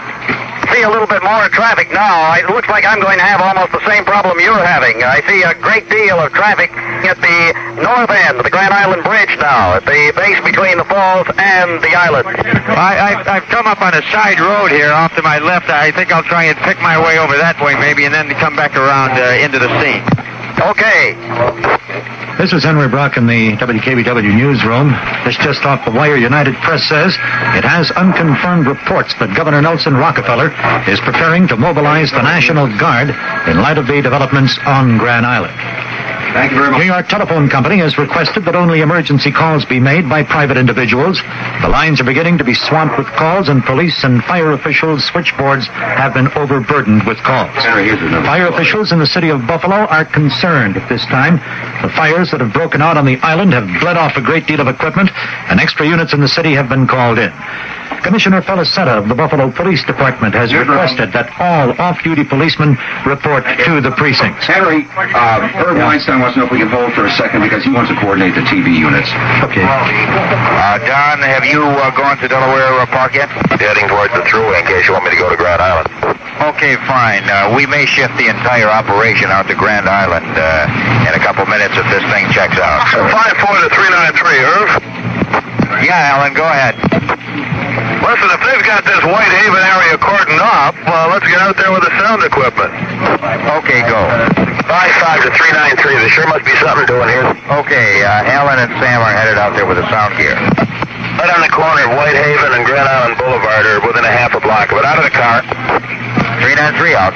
Speaker 10: See a little bit more traffic now. It looks like I'm going to have almost the same problem you're having. I see a great deal of traffic at the north end of the Grand Island Bridge now, at the base between the falls and the island.
Speaker 1: I, I've, I've come up on a side road here off to my left. I think I'll try and pick my way over that way maybe and then come back around uh, into the scene.
Speaker 10: Okay.
Speaker 1: This is Henry Brock in the W K B W newsroom. This just off the wire. United Press says it has unconfirmed reports that Governor Nelson Rockefeller is preparing to mobilize the National Guard in light of the developments on Grand Island.
Speaker 11: Thank you very much.
Speaker 14: New York Telephone Company has requested that only emergency calls be made by private individuals. The lines are beginning to be swamped with calls, and police and fire officials' switchboards have been overburdened with calls. Fire officials in the city of Buffalo are concerned at this time. The fires that have broken out on the island have bled off a great deal of equipment, and extra units in the city have been called in. Commissioner Felicetta of the Buffalo Police Department has requested that all off-duty policemen report to the precincts.
Speaker 11: Henry, uh, Herb Weinstein wants to know if we can hold for a second because he wants to coordinate the T V units.
Speaker 14: Okay.
Speaker 13: Uh, Don, have you uh, gone to Delaware uh, Park yet? Heading towards the thruway in case you want me to go to Grand Island. Okay, fine. Uh, we may shift the entire operation out to Grand Island uh, in a couple minutes if this thing checks out. five four to three nine three, Irv. Yeah, Alan, go ahead. Listen, if they've got this Whitehaven area cordoned off, uh, let's get out there with the sound equipment. Okay, go. five five to three nine three. There sure must be something doing here. Okay, uh, Alan and Sam are headed out there with the sound gear. Right on the corner of Whitehaven and Grand Island Boulevard, or within a half a block of it. Out of the car. three nine three out.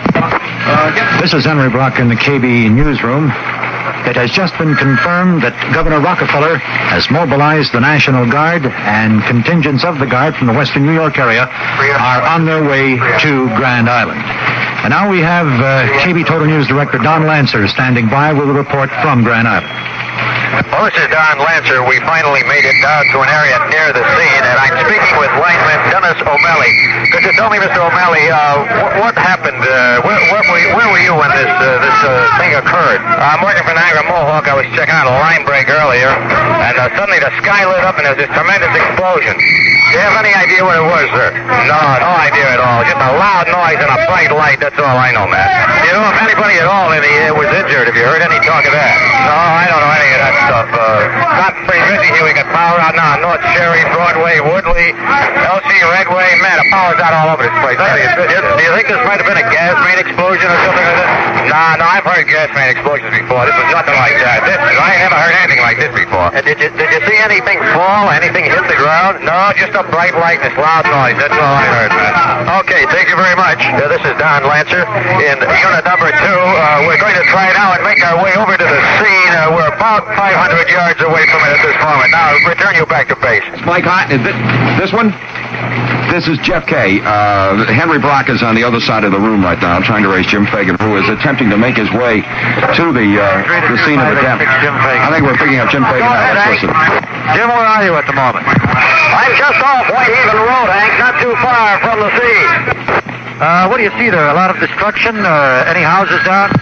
Speaker 14: This is Henry Brock in the K B newsroom. It has just been confirmed that Governor Rockefeller has mobilized the National Guard, and contingents of the Guard from the western New York area are on their way to Grand Island. And now we have uh, K B Total News Director Don Lancer standing by with a report from Grand Island.
Speaker 10: Well, this is Don Lancer. We finally made it down to an area near the scene, and I'm speaking with lineman Dennis O'Malley. Could you tell me, Mister O'Malley, uh, what, what happened? Uh, where, where, were you, where were you when this uh, this uh, thing occurred? I'm working for Niagara Mohawk. I was checking out a line break earlier, and uh, suddenly the sky lit up, and there was this tremendous explosion. Do you have any idea what it was, sir? No, no idea at all. Just a loud noise and a bright light. That's all I know, man. Do you know if anybody at all in the air was injured? Have you heard any talk of that? No, I don't know any of that stuff. Uh, not pretty busy here. We got power out now. North Cherry, Broadway, Woodley, L C Redway. Man, the power's out all over this place. Do you think this might have been a gas main explosion or something like that? Nah, no, I've heard gas main explosions before. This was nothing like that. This, I never heard anything like this before. Uh, did you did you see anything fall? Anything hit the ground? No, just a bright light and this loud noise. That's all I heard, man. Okay, thank you very much. Uh, this is Don Lancer in unit number two. Uh, we're going to try now and make our way over to the scene. Uh, we're about five hundred yards away from it at this moment. Now, return you back to base.
Speaker 11: Mike Hot, is this, this one? This is Jeff Kay. Uh, Henry Brock is on the other side of the room right now, trying to raise Jim Fagan, who is attempting to make his way to the uh, the scene of the death. I think we're picking up Jim Fagan.
Speaker 10: Go ahead, Hank. Jim, where are you at the moment? I'm just off Whitehaven Road, Hank, not too far from the scene.
Speaker 14: Uh, what do you see there? A lot of destruction? Uh, any houses down?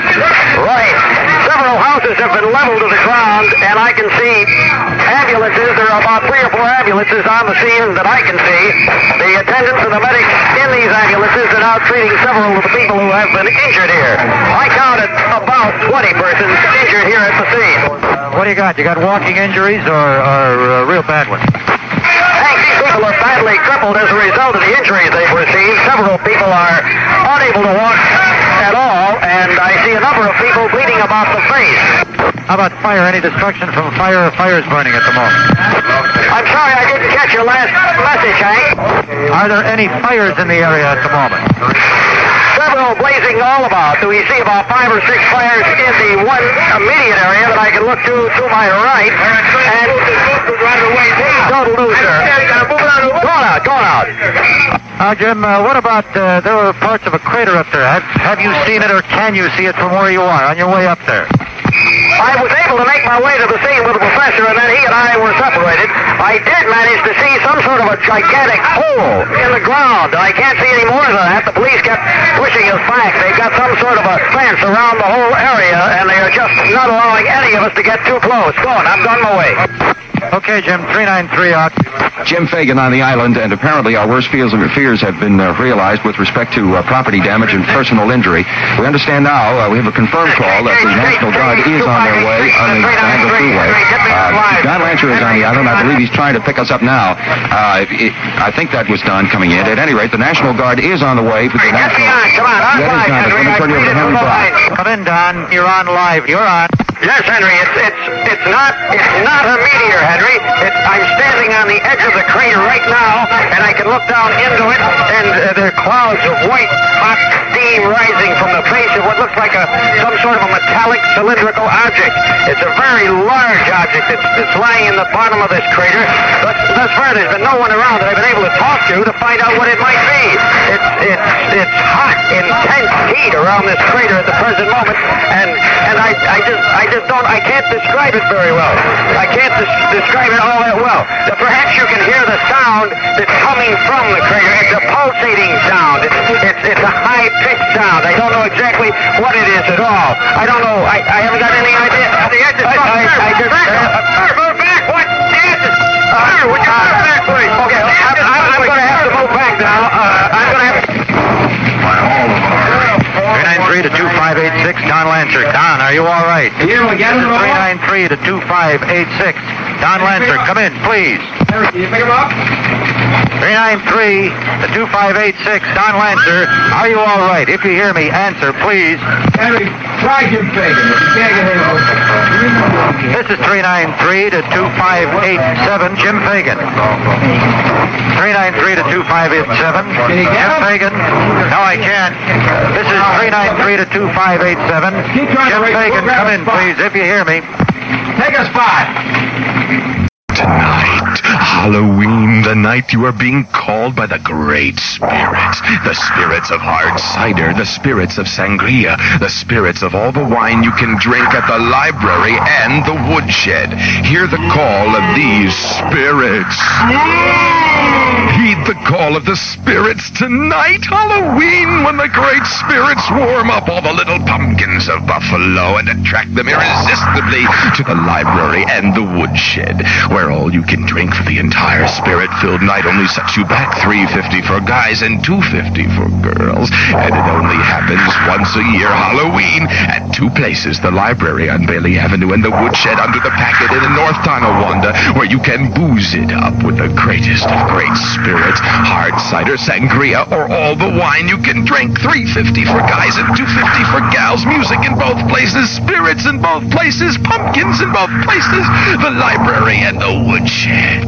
Speaker 10: Right. Several houses have been leveled to the ground, and I can see ambulances. There are about three or four ambulances on the scene that I can see. The attendants and the medics in these ambulances are now treating several of the people who have been injured here. I counted about twenty persons injured here at the scene.
Speaker 14: Uh, what do you got? You got walking injuries or, or uh, real bad ones?
Speaker 10: Hank, these people are badly crippled as a result of the injuries they've received. Several people are unable to walk at all, and I see a number of people bleeding about the face.
Speaker 14: How about fire? Any destruction from fire or fires burning at the moment?
Speaker 10: I'm sorry I didn't catch your last message, Hank.
Speaker 14: Are there any fires in the area at the moment?
Speaker 10: Several blazing all about. We see about five or six fires in the one immediate area that I can look to to my right. And total loser. Gone out, gone out.
Speaker 14: Now, Jim, uh, what about, uh, there were parts of a crater up there. Have, have you seen it or can you see it from where you are on your way up there?
Speaker 10: I was able to make my way to the scene with the professor, and then he and I were separated. I did manage to see some sort of a gigantic hole in the ground. I can't see any more than that. The police kept pushing us back. They've got some sort of a fence around the whole area, and they are just not allowing any of us to get too close. Go on, I've done my way.
Speaker 14: Okay, Jim, three nine three out.
Speaker 11: Jim Fagan on the island, and apparently our worst fears, fears have been uh, realized with respect to uh, property damage and personal injury. We understand now, uh, we have a confirmed call that the National Guard is on their way on the Niagara Freeway. Uh, Don Lancer is on the island. I believe he's trying to pick us up now. Uh, it, I think that was Don coming in. At any rate, the National Guard is on the way. For the National... That is Don. Let me turn you over to Henry Brock.
Speaker 14: Come in, Don. You're on live. You're on.
Speaker 10: Yes, Henry, it's it's it's not it's not a meteor, Henry. Henry. It, I'm standing on the edge of the crater right now, and I can look down into it, and uh, there are clouds of white, hot steam rising from the face of what looks like a some sort of a metallic cylindrical object. It's a very large object that's, that's lying in the bottom of this crater. But thus far, there's been no one around that I've been able to talk to to find out what it might be. It's it's it's hot, intense heat around this crater at the present moment, and and I I just I just don't I can't describe it very well. I can't des- describe it all that well. But perhaps you can hear the sound that's coming from the crater. It's a pulsating sound. It's it's, it's a high pitched sound. I don't know exactly what it is at all. I don't know. I, I haven't got any idea. The edge is I, I, I just back. Uh, move back. What? The edge is. Sir, would you move back, please? Okay, I'm, I'm, I'm going to have to move back now. Uh, I'm going to have to.
Speaker 15: three nine three to two five eight six, Don Lancer. Don, are you all right?
Speaker 10: Here we get him.
Speaker 15: three nine three to two five eight six. Don Lancer, come in, please.
Speaker 10: Can you pick him up?
Speaker 15: three nine three to two five eight six, Don Lancer. Are you all right? If you hear me, answer, please.
Speaker 10: Henry, try Jim Fagan. If you can't get him.
Speaker 15: This is three nine three to two five eight seven, Jim Fagan. three nine three to two five eight seven, Jim Fagan. No, I can't. This is three nine three to two five eight seven. Jim Fagan, come in, please, if you hear me.
Speaker 10: Take a spot.
Speaker 2: Tonight, Halloween, the night you are being called by the great spirits. The spirits of hard cider, the spirits of sangria, the spirits of all the wine you can drink at the library and the woodshed. Hear the call of these spirits. Heed the call of the spirits tonight, Halloween, when the great spirits warm up all the little pumpkins of Buffalo and attract them irresistibly to the library and the woodshed, where all you can drink for the entire spirit-filled night only sets you back three fifty for guys and two fifty for girls. And it only happens once a year, Halloween, at two places, the library on Bailey Avenue and the woodshed under the Packet Inn in North Tonawanda, where you can booze it up with the greatest of great spirits, hard cider, sangria, or all the wine you can drink. three fifty for guys and two fifty for gals. Music in both places, spirits in both places, pumpkins in both places, the library and the woodshed.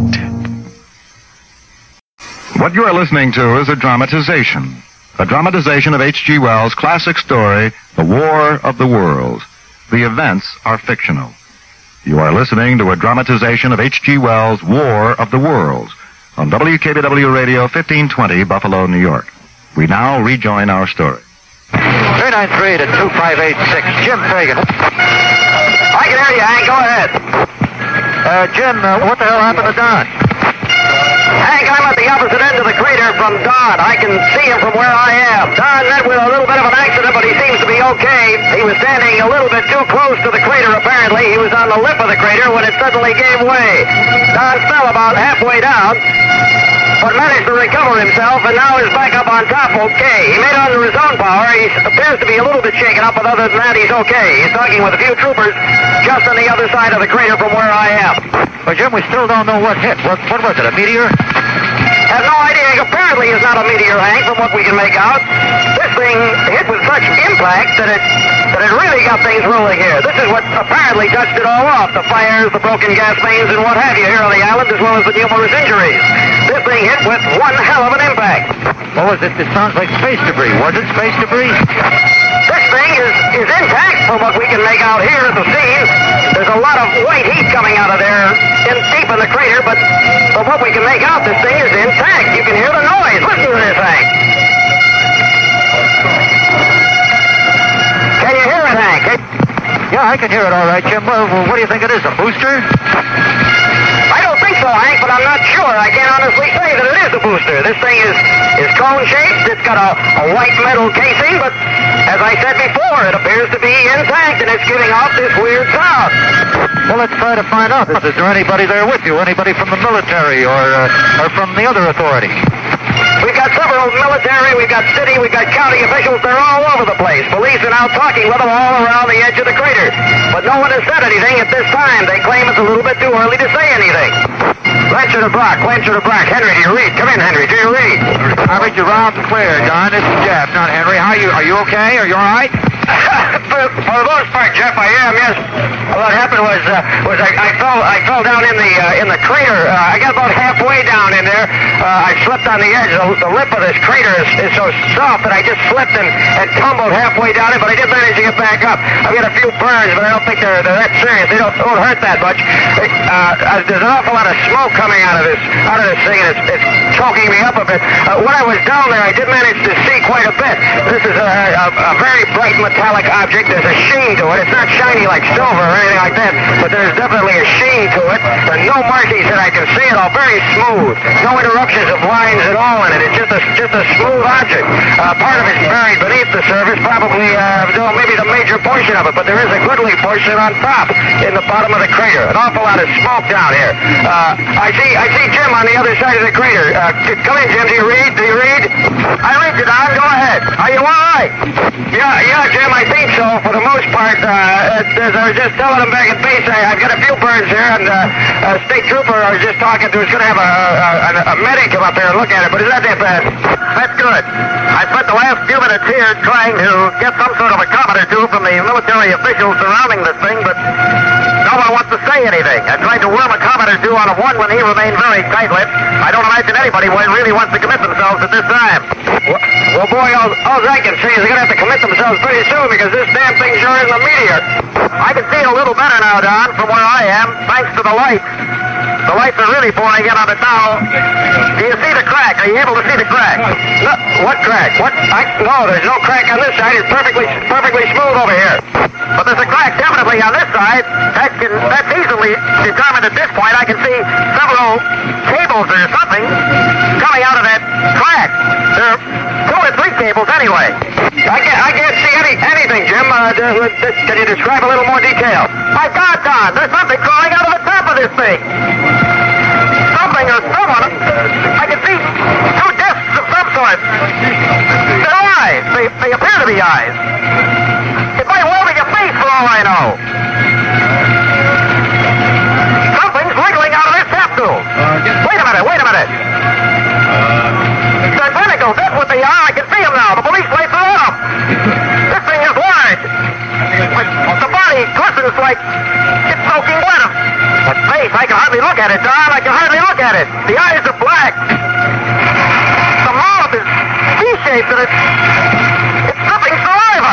Speaker 1: What you are listening to is a dramatization. A dramatization of H G Wells' classic story, The War of the Worlds. The events are fictional. You are listening to a dramatization of H G Wells' War of the Worlds on W K B W Radio fifteen twenty, Buffalo, New York. We now rejoin our story.
Speaker 15: three nine three to two five eight six, Jim Fagan.
Speaker 10: I can hear you, Hank. Go ahead.
Speaker 15: Uh, Jim, uh, what the hell happened to Don?
Speaker 10: Hank, I'm at the opposite end of the crater from Don. I can see him from where I am. Don met with a little bit of an accident, but he seems to be okay. He was standing a little bit too close to the crater, apparently. He was on the lip of the crater when it suddenly gave way. Don fell about halfway down, but managed to recover himself, and now is back up on top okay. He made it under his own power. He appears to be a little bit shaken up, but other than that, he's okay. He's talking with a few troopers just on the other side of the crater from where I am.
Speaker 15: Well, Jim, we still don't know what hit. What, what was it, a meteor?
Speaker 10: Have no idea. Apparently it's not a meteor, Hank, from what we can make out. This thing hit with such impact that it that it really got things rolling here. This is what apparently touched it all off. The fires, the broken gas mains, and what have you here on the island, as well as the numerous injuries. This thing hit with one hell of an impact.
Speaker 15: What was it? It sounds like space debris. Was it space debris?
Speaker 10: This thing is, is intact from what we can make out here at the scene. There's a lot of white heat coming out of there in deep in the crater, but from what we can make out, this thing is intact. You can hear the noise. Listen to this thing. Can you hear it, Hank?
Speaker 15: Yeah, I can hear it all right, Jim. Well, what do you think it is, a booster?
Speaker 10: I don't think so, Hank, but I'm not sure. I can't honestly say that it is a booster. This thing is, is cone-shaped. It's got a, a white metal casing, but as I said before, it appears to be intact, and it's giving off this weird sound.
Speaker 15: Well, let's try to find out. Is there anybody there with you? Anybody from the military or, uh, or from the other authorities?
Speaker 10: We've got several military, we've got city, we've got county officials. They're all over the place. Police are now talking with them all around the edge of the crater. But no one has said anything at this time. They claim it's a little bit too early to say anything. Lancer to Brock, Lancer to Brock. Henry, do you read? Come in, Henry. Do you read?
Speaker 15: I read you loud and clear, Don. This is Jeff, not Henry. How are you? Are you okay? Are you all right?
Speaker 10: for, for the most part, Jeff, I am. Yes. What happened was uh, was I, I fell I fell down in the uh, in the crater. Uh, I got about halfway down in there. Uh, I slipped on the edge. The, the lip of this crater is, is so soft that I just slipped and, and tumbled halfway down it. But I did manage to get back up. I've got a few burns, but I don't think they're they're that serious. They don't, don't hurt that much. Uh, uh, there's an awful lot of smoke coming out of this out of this thing, and it's, it's choking me up a bit. Uh, when I was down there, I did manage to see quite a bit. This is a, a, a very bright metallic object. There's a sheen to it. It's not shiny like silver or anything like that, but there's definitely a sheen to it. There are no markings that I can see at all. Very smooth. No interruptions of lines at all in it. It's just a just a smooth object. Uh, part of it's buried beneath the surface, probably uh, no, maybe the major portion of it, but there is a goodly portion on top in the bottom of the crater. An awful lot of smoke down here. Uh, I see I see Jim on the other side of the crater. Uh, c- come in, Jim. Do you read? Do you read? I read you, Don. Go ahead. Are you all right? Yeah, yeah, Jim. I think so. For the most part, uh, as I was just telling him back at base, I, I've got a few burns here, and uh, a state trooper I was just talking to is going to have a, a, a medic come up here and look at it. But it's not that bad. That's good. I spent the last few minutes here trying to get some sort of a comment or two from the military officials surrounding this thing, but no one wants to say anything. I tried to worm a comment or two out of one when he remained very tight-lipped. I don't imagine anybody really wants to commit themselves at this time. Well, well boy, all, all I can say is they're going to have to commit themselves pretty soon because this damn thing sure is a meteor. I can see it a little better now, Don, from where I am, thanks to the lights. The lights are really pouring in on it now. Do you see the crack? Are you able to see the crack? No, what crack? What? I, no, there's no crack on this side. It's perfectly, perfectly smooth over here. But there's a crack definitely on this side. That can, that's easily determined at this point. I can see several cables or something coming out of that crack. There are two or three cables anyway. I can't, I can't see any, anything, Jim. Uh, d- d- can you describe a little more detail? My God, Don, there's something crawling out of the top of this thing. Something or someone. I can see two discs of some sort. They're eyes. They, they appear to be eyes. It might well be a face for all I know. Something's wiggling out of this capsule. Wait a minute, wait a minute. They're tentacles, that's what they are. I can see them now. The police lights are on. This thing is large. The body glistens like it's soaking wet. The face, I can hardly look at it, Don. I can hardly look at it. The eyes are black. The mouth is C-shaped and it's, it's dripping saliva.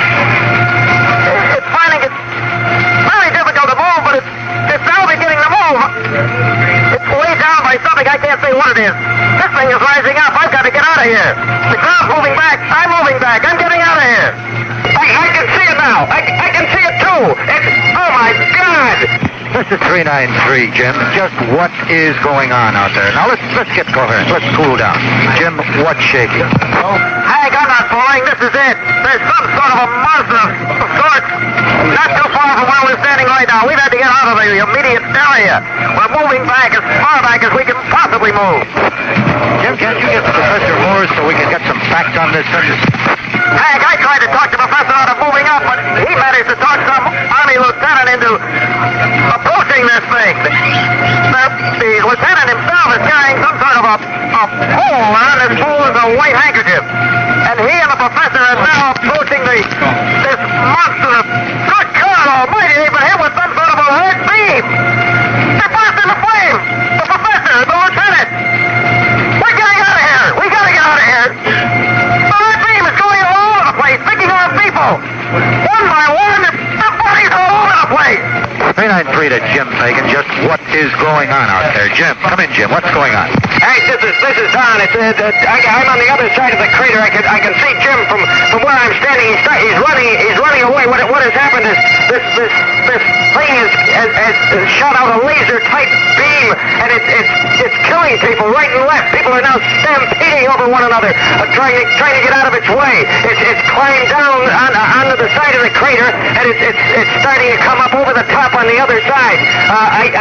Speaker 10: It's finding it very difficult to move, but it's, it's now beginning to move. It's weighed down by something. I can't say what it is. This thing is rising up. I've got to get out of here. The crowd's moving back. I'm moving back. I'm getting out of here. I, I can see it now. I, I can see it too. It's, oh my God.
Speaker 15: This is three nine three, Jim. Just what is going on out there? Now let's let's get coherent. Let's cool down. Jim, what's shaking?
Speaker 10: Oh, Hank, I'm not falling. This is it. There's some sort of a monster of sorts not too far from where we're standing right now. We've had to get out of the immediate area. We're moving back as far back as we can possibly move.
Speaker 15: Jim, can't you get Professor Moore so we can get some facts on this thing?
Speaker 10: Hank, I tried to talk the professor out of moving up, but he managed to talk some Army lieutenant into approaching this thing. The, the, the lieutenant himself is carrying some sort of a, a pole, and this pole is a white handkerchief. And he and the professor are now approaching the this monster. Good God Almighty, they've been hit with some sort of a red beam. They're burst into flames. The professor, the lieutenant. We're getting out of here. We gotta get out of here. The red beam is going all over the place, picking on people. One by one, the bodies are all over the place.
Speaker 15: three nine three to Jim Fagan. Just what is going on out there? Jim, come in, Jim. What's going on?
Speaker 10: Hey, this is this is Don. It's uh, uh, I, I'm on the other side of the crater. I can I can see Jim from, from where I'm standing. He's he's running he's running away. What what has happened is this this this thing is has, has shot out a laser type beam, and it's it's it's killing people right and left. People are now stampeding over one another, uh, trying to trying to get out of its way. It's it's climbed down on, uh, onto the side of the crater, and it's it's it's starting to come up over the top on the other side. Uh, I I can see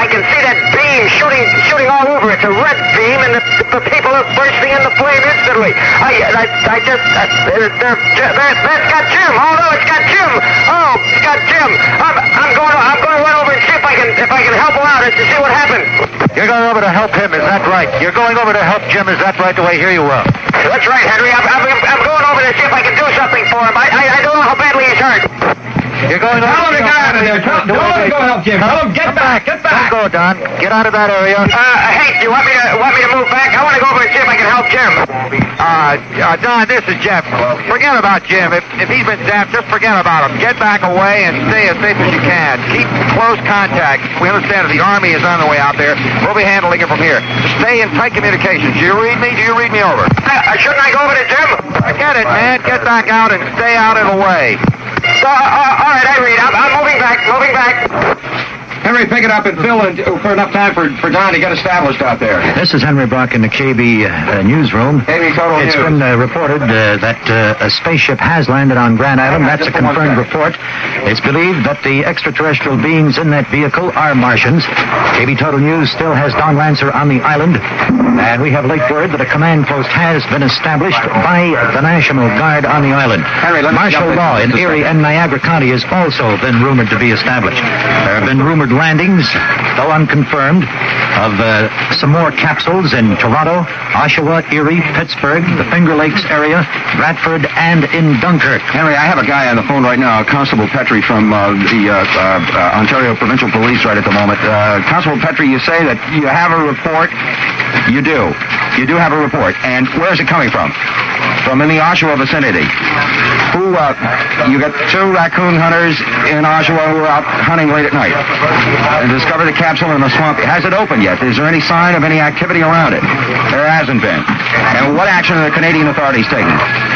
Speaker 10: that beam shooting shooting all over. It's a red beam, and the, the people are bursting into flame instantly. I, I, I just, uh, they're, they're, they're, that's got Jim. Oh no, it's got Jim. Oh, it's got Jim. I'm, I'm going to, I'm going to run over and see if I can, if I can help him out and to see what happened.
Speaker 15: You're going over to help him, is that right? You're going over to help Jim, is that right? The way I hear you well.
Speaker 10: That's right, Henry. I'm, I'm, I'm going over to see if I can do something for him. I, I, I don't know how badly he's hurt.
Speaker 15: You're going over.
Speaker 10: Tell him to get out of there. Tell him to go help Jim. Tell him, get back, get back.
Speaker 15: Don't go, Don. Get out of that area.
Speaker 10: Uh, hey, do you want me to want me to move back? I want to go over and see if I can help Jim.
Speaker 15: Uh, uh, Don, this is Jeff. Forget about Jim. If, if he's been zapped, just forget about him. Get back away and stay as safe as you can. Keep close contact. We understand that the Army is on the way out there. We'll be handling it from here. Just stay in tight communications. Do you read me? Do you read me over?
Speaker 10: Uh, shouldn't I go over to Jim?
Speaker 15: Forget it, man. Get back out and stay out of the way.
Speaker 10: So, uh, all right, I read. I'm, I'm moving back, moving back.
Speaker 11: Henry, pick it up and fill in for enough time for, for Don to get established out there.
Speaker 14: This is Henry Brock in the K B uh, newsroom.
Speaker 11: K B Total
Speaker 14: It's
Speaker 11: News.
Speaker 14: been uh, reported uh, that uh, a spaceship has landed on Grand Island. That's a confirmed report. It's believed that the extraterrestrial beings in that vehicle are Martians. K B Total News still has Don Lancer on the island. And we have late word that a command post has been established by the National Guard on the island.
Speaker 11: Henry, let me
Speaker 14: Martial
Speaker 11: jump in.
Speaker 14: law in Erie and Niagara County has also been rumored to be established. There have been rumored landings, though unconfirmed, of uh, some more capsules in Toronto, Oshawa, Erie, Pittsburgh, the Finger Lakes area, Bradford, and in Dunkirk.
Speaker 11: Henry, I have a guy on the phone right now, Constable Petrie from uh, the uh, uh, Ontario Provincial Police right at the moment. Uh, Constable Petrie, you say that you have a report. You do. You do have a report. And where is it coming from? From in the Oshawa vicinity. Who, uh, you got two raccoon hunters in Oshawa who are out hunting late at night and discovered a capsule in the swamp. Has it opened yet? Is there any sign of any activity around it? There hasn't been. And what action are the Canadian authorities taking?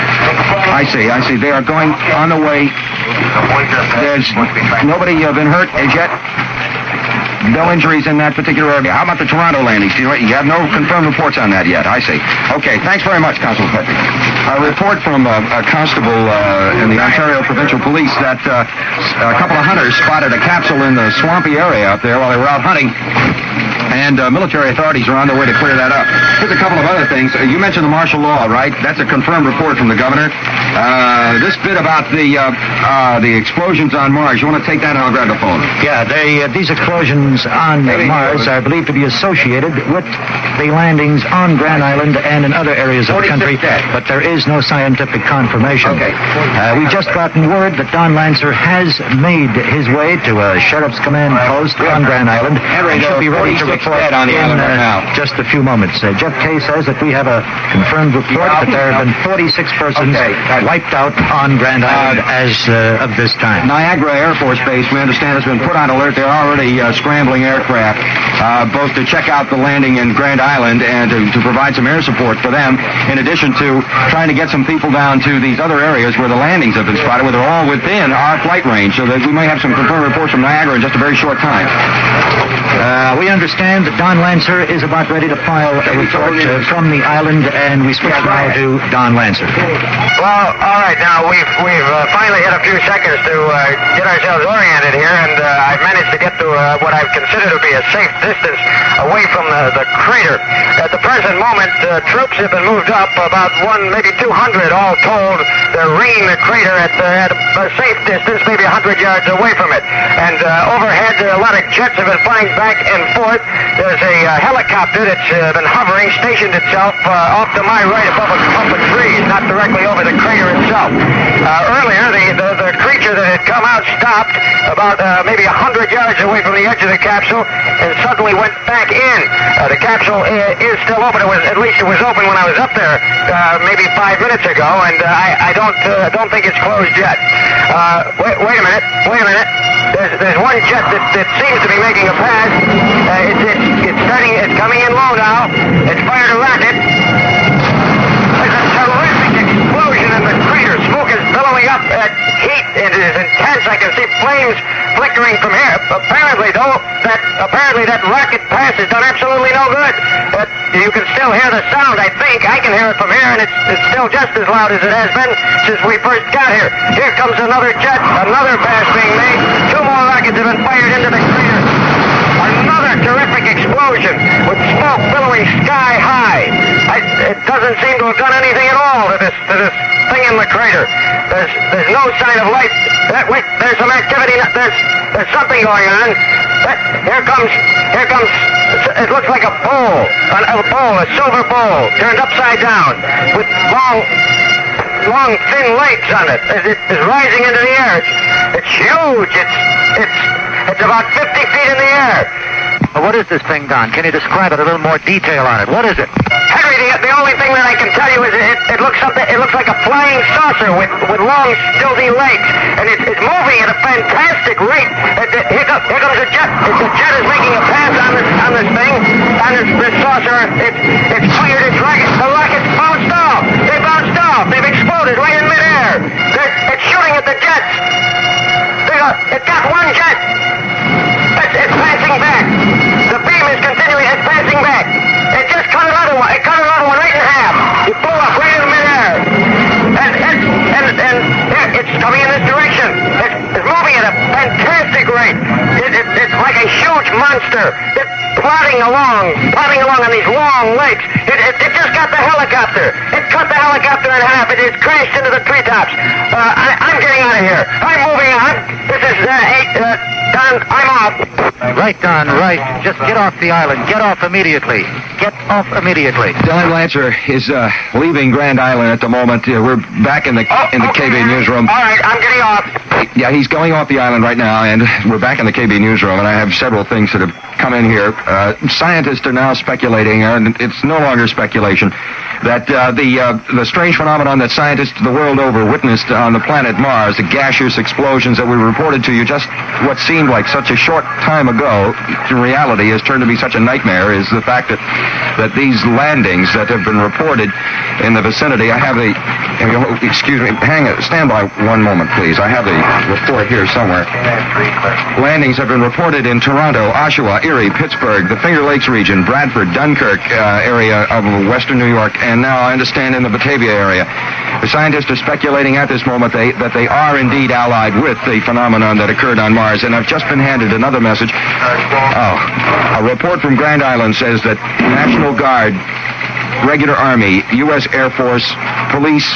Speaker 11: I see, I see. They are going on the way. There's nobody uh, been hurt as yet. No injuries in that particular area. How about the Toronto landings? Do you, you have no confirmed reports on that yet. I see. Okay, thanks very much, Constable Petrie. A report from uh, a constable uh, in the Ontario Provincial Police that uh, a couple of hunters spotted a capsule in the swampy area up there while they were out hunting. And uh, military authorities are on their way to clear that up. Here's a couple of other things. Uh, you mentioned the martial law, right? That's a confirmed report from the governor. Uh, this bit about the uh, uh, the explosions on Mars, you want to take that and I'll grab the phone.
Speaker 14: Yeah, they, uh, these explosions on uh, Mars are believed to be associated with the landings on Grand Island and in other areas of the country, but there is no scientific confirmation.
Speaker 11: Okay.
Speaker 14: Uh, we've just gotten word that Don Lancer has made his way to a sheriff's command post on Grand Island.
Speaker 11: Henry,
Speaker 14: and should be ready to report
Speaker 11: dead on the
Speaker 14: in
Speaker 11: island right
Speaker 14: uh,
Speaker 11: now.
Speaker 14: just a few moments. Uh, Jeff Kay says that we have a confirmed report that there have been forty-six persons
Speaker 11: Okay.
Speaker 14: wiped out on Grand Island as uh, of this time.
Speaker 11: Niagara Air Force Base, we understand, has been put on alert. They're already uh, scrambling aircraft, uh, both to check out the landing in Grand Island and to, to provide some air support for them, in addition to trying to get some people down to these other areas where the landings have been spotted, where they're all within our flight range, so that we may have some confirmed reports from Niagara in just a very short time.
Speaker 14: Uh, we understand that Don Lancer is about ready to file a report uh, from the island, and we switch now to Don Lancer.
Speaker 10: Well, all right, now we've we've uh, finally had a few seconds to uh, get ourselves oriented here, and uh, I've managed to get to uh, what I consider to be a safe distance away from the, the crater. At the present moment, uh, troops have been moved up about one, maybe two hundred all told. They're ringing the crater at, uh, at a safe distance, maybe one hundred yards away from it. And uh, overhead, uh, a lot of jets have been flying back and forth. There's a uh, helicopter that's uh, been hovering, stationed itself uh, off to my right above a clump of trees, not directly over the crater itself. Uh, earlier, the, the, the creature that had come out stopped about uh, maybe one hundred yards away from the edge of the capsule and suddenly went back in. Uh, the capsule uh, is still open. It was, at least it was open when I was up there uh, maybe five minutes ago, and uh, I, I don't uh, don't think it's closed yet. Uh, wait, wait a minute. Wait a minute. There's, there's one jet that, that seems to be making a pass. Uh, it's, it's, it's starting. It's coming in low now. It's fired a rocket. There's a terrific explosion in the crater. Smoke is billowing up. Uh, heat it is intense. I can see flames flickering from here. Apparently, though, that apparently that rocket pass has done absolutely no good. Uh, you can still hear the sound. I think I can hear it from here, and it's, it's still just as loud as it has been since we first got here. Here comes another jet. Another pass being made. Two more rockets have been fired into the crater. Another terrific explosion with smoke billowing sky high. I, it doesn't seem to have done anything at all to this to this thing in the crater. There's there's no sign of life. Uh, wait, there's some activity. There's there's something going on. Uh, here comes here comes. It looks like a bowl, a, a bowl, a silver bowl turned upside down with long. long, thin legs on it. It is rising into the air. It's, it's huge. It's, it's, it's about fifty feet in the air.
Speaker 15: Well, what is this thing, Don? Can you describe it, a little more detail on it? What is it?
Speaker 10: Henry, the, the only thing that I can tell you is it, it looks something. It looks like a flying saucer with, with long, stilty legs, and it, it's moving at a fantastic rate. It, it, here, comes, here comes a jet. It, the jet is making a pass on this on this thing, on this, this saucer. It, it's fired its rocket. The rockets bounced off. They bounced off. They've exploded right in midair. They're, it's shooting at the jets. They got, it got one jet. It's, it's passing back. The beam is continuing. It's passing back. It just cut another one. It cut another one right in half. It blew up right in midair. And and and and yeah, it's coming in this direction. It's, it's moving at a fantastic rate. It, it, it's like a huge monster. It's plodding along, plodding along on these long legs. It, it, it just got the helicopter. It cut the helicopter in half. It, it crashed into the treetops. Uh, I, I'm getting out of here. I'm moving on. This is uh, eight. Uh, Don, I'm off.
Speaker 15: Right, Don, right. Just get off the island. Get off immediately. Get off immediately.
Speaker 11: Don Lancer is uh, leaving Grand Island at the moment. Uh, we're back in the
Speaker 10: oh,
Speaker 11: in the
Speaker 10: okay,
Speaker 11: K B
Speaker 10: Henry.
Speaker 11: newsroom.
Speaker 10: All right, I'm getting off.
Speaker 11: Yeah, he's going off the island right now, and we're back in the K B newsroom, and I have several things that have come in here. Uh, scientists are now speculating, and it's no longer speculation, that uh, the uh, the strange phenomenon that scientists the world over witnessed on the planet Mars, the gaseous explosions that we reported to you just what seemed like such a short time ago, in reality has turned to be such a nightmare, is the fact that that these landings that have been reported in the vicinity, I have the, excuse me, hang it, stand by one moment, please. I have the report here somewhere. Landings have been reported in Toronto, Oshawa, Erie, Pittsburgh, the Finger Lakes region, Bradford, Dunkirk uh, area of western New York, and now I understand in the Batavia area. The scientists are speculating at this moment they, that they are indeed allied with the phenomenon that occurred on Mars, and I've just been handed another message. Oh, a report from Grand Island says that National Guard, Regular Army, U S Air Force, police,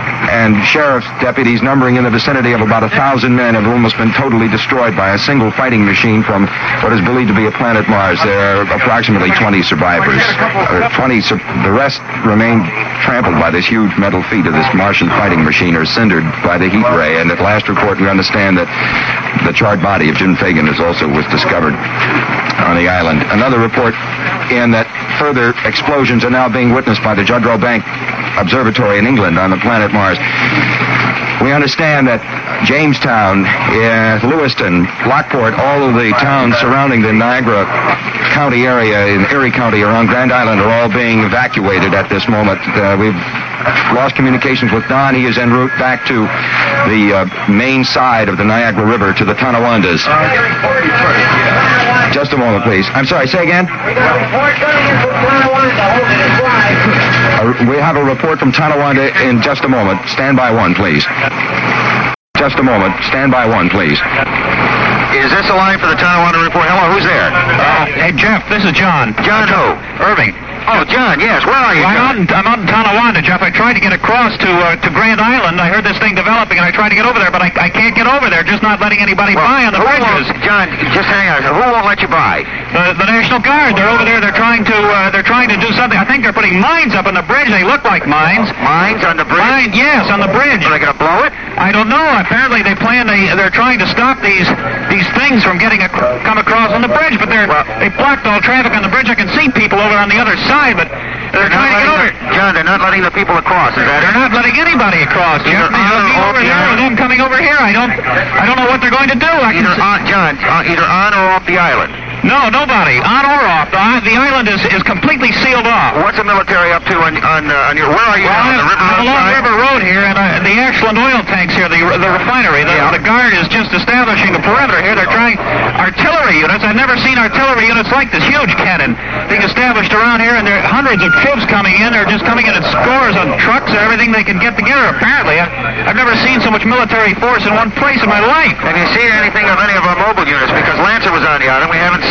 Speaker 11: and sheriff's deputies numbering in the vicinity of about a thousand men have almost been totally destroyed by a single fighting machine from what is believed to be a planet Mars. There are approximately twenty survivors. Uh, twenty, sur- the rest remain trampled by this huge metal feet of this Martian fighting machine or cindered by the heat ray. And at last report, we understand that the charred body of Jim Fagan is also was discovered on the island. Another report in that further explosions are now being witnessed by the Jodrell Bank Observatory in England on the planet Mars. We understand that Jamestown, uh, Lewiston, Lockport, all of the towns surrounding the Niagara County area in Erie County around Grand Island are all being evacuated at this moment. Uh, we've lost communications with Don. He is en route back to the uh, main side of the Niagara River to the Tonawandas. Just a moment, please. I'm sorry, say again? Uh, we have a report from Tonawanda in just a moment. Stand by one, please. Just a moment. Stand by one, please.
Speaker 15: Is this a line for the Tonawanda report? Hello, who's there?
Speaker 16: Uh, hey, Jeff, this is John.
Speaker 15: John who?
Speaker 16: Irving.
Speaker 15: Oh, John, yes. Where are you,
Speaker 16: well,
Speaker 15: John?
Speaker 16: I'm, out in, I'm out in Tonawanda, Jeff. I tried to get across to uh, to Grand Island. I heard this thing developing, and I tried to get over there, but I, I can't get over there. Just not letting anybody
Speaker 15: well,
Speaker 16: by on the bridges.
Speaker 15: John, just hang on. Who won't let you by?
Speaker 16: The, the National Guard. They're over there. They're trying to uh, they're trying to do something. I think they're putting mines up on the bridge. They look like mines.
Speaker 15: Mines on the bridge?
Speaker 16: Mine, yes, on the bridge.
Speaker 15: Are they going to blow it?
Speaker 16: I don't know. Apparently, they plan. They they're trying to stop these these things from getting a, come across on the bridge, but they're well, they blocked all traffic on the bridge. I can see people over on the other side, but they're trying to get over.
Speaker 15: The, John, they're not letting the people across. Is that
Speaker 16: They're
Speaker 15: it?
Speaker 16: not letting anybody across.
Speaker 15: Either
Speaker 16: Jeff.
Speaker 15: on
Speaker 16: Me
Speaker 15: or
Speaker 16: over
Speaker 15: off
Speaker 16: here,
Speaker 15: the
Speaker 16: or them coming over here. I don't. I don't know what they're going to do. I
Speaker 15: either
Speaker 16: can
Speaker 15: on, John, uh, either on or off the island.
Speaker 16: No, nobody. On or off. The, the island is, is completely sealed off.
Speaker 15: What's the military up to on on, uh, on your? Where are you
Speaker 16: well,
Speaker 15: now? On the river
Speaker 16: I'm along
Speaker 15: outside?
Speaker 16: River Road here, and uh, the Ashland oil tanks here, the the refinery. The,
Speaker 15: yeah.
Speaker 16: the guard is just establishing a perimeter here. They're trying artillery units. I've never seen artillery units like this. Huge cannon being established around here, and there are hundreds of troops coming in. They're just coming in in scores on trucks and everything they can get together. Apparently, I've, I've never seen so much military force in one place in my life.
Speaker 15: Have you seen anything of any of our mobile units? Because Lancer was on the island. We haven't seen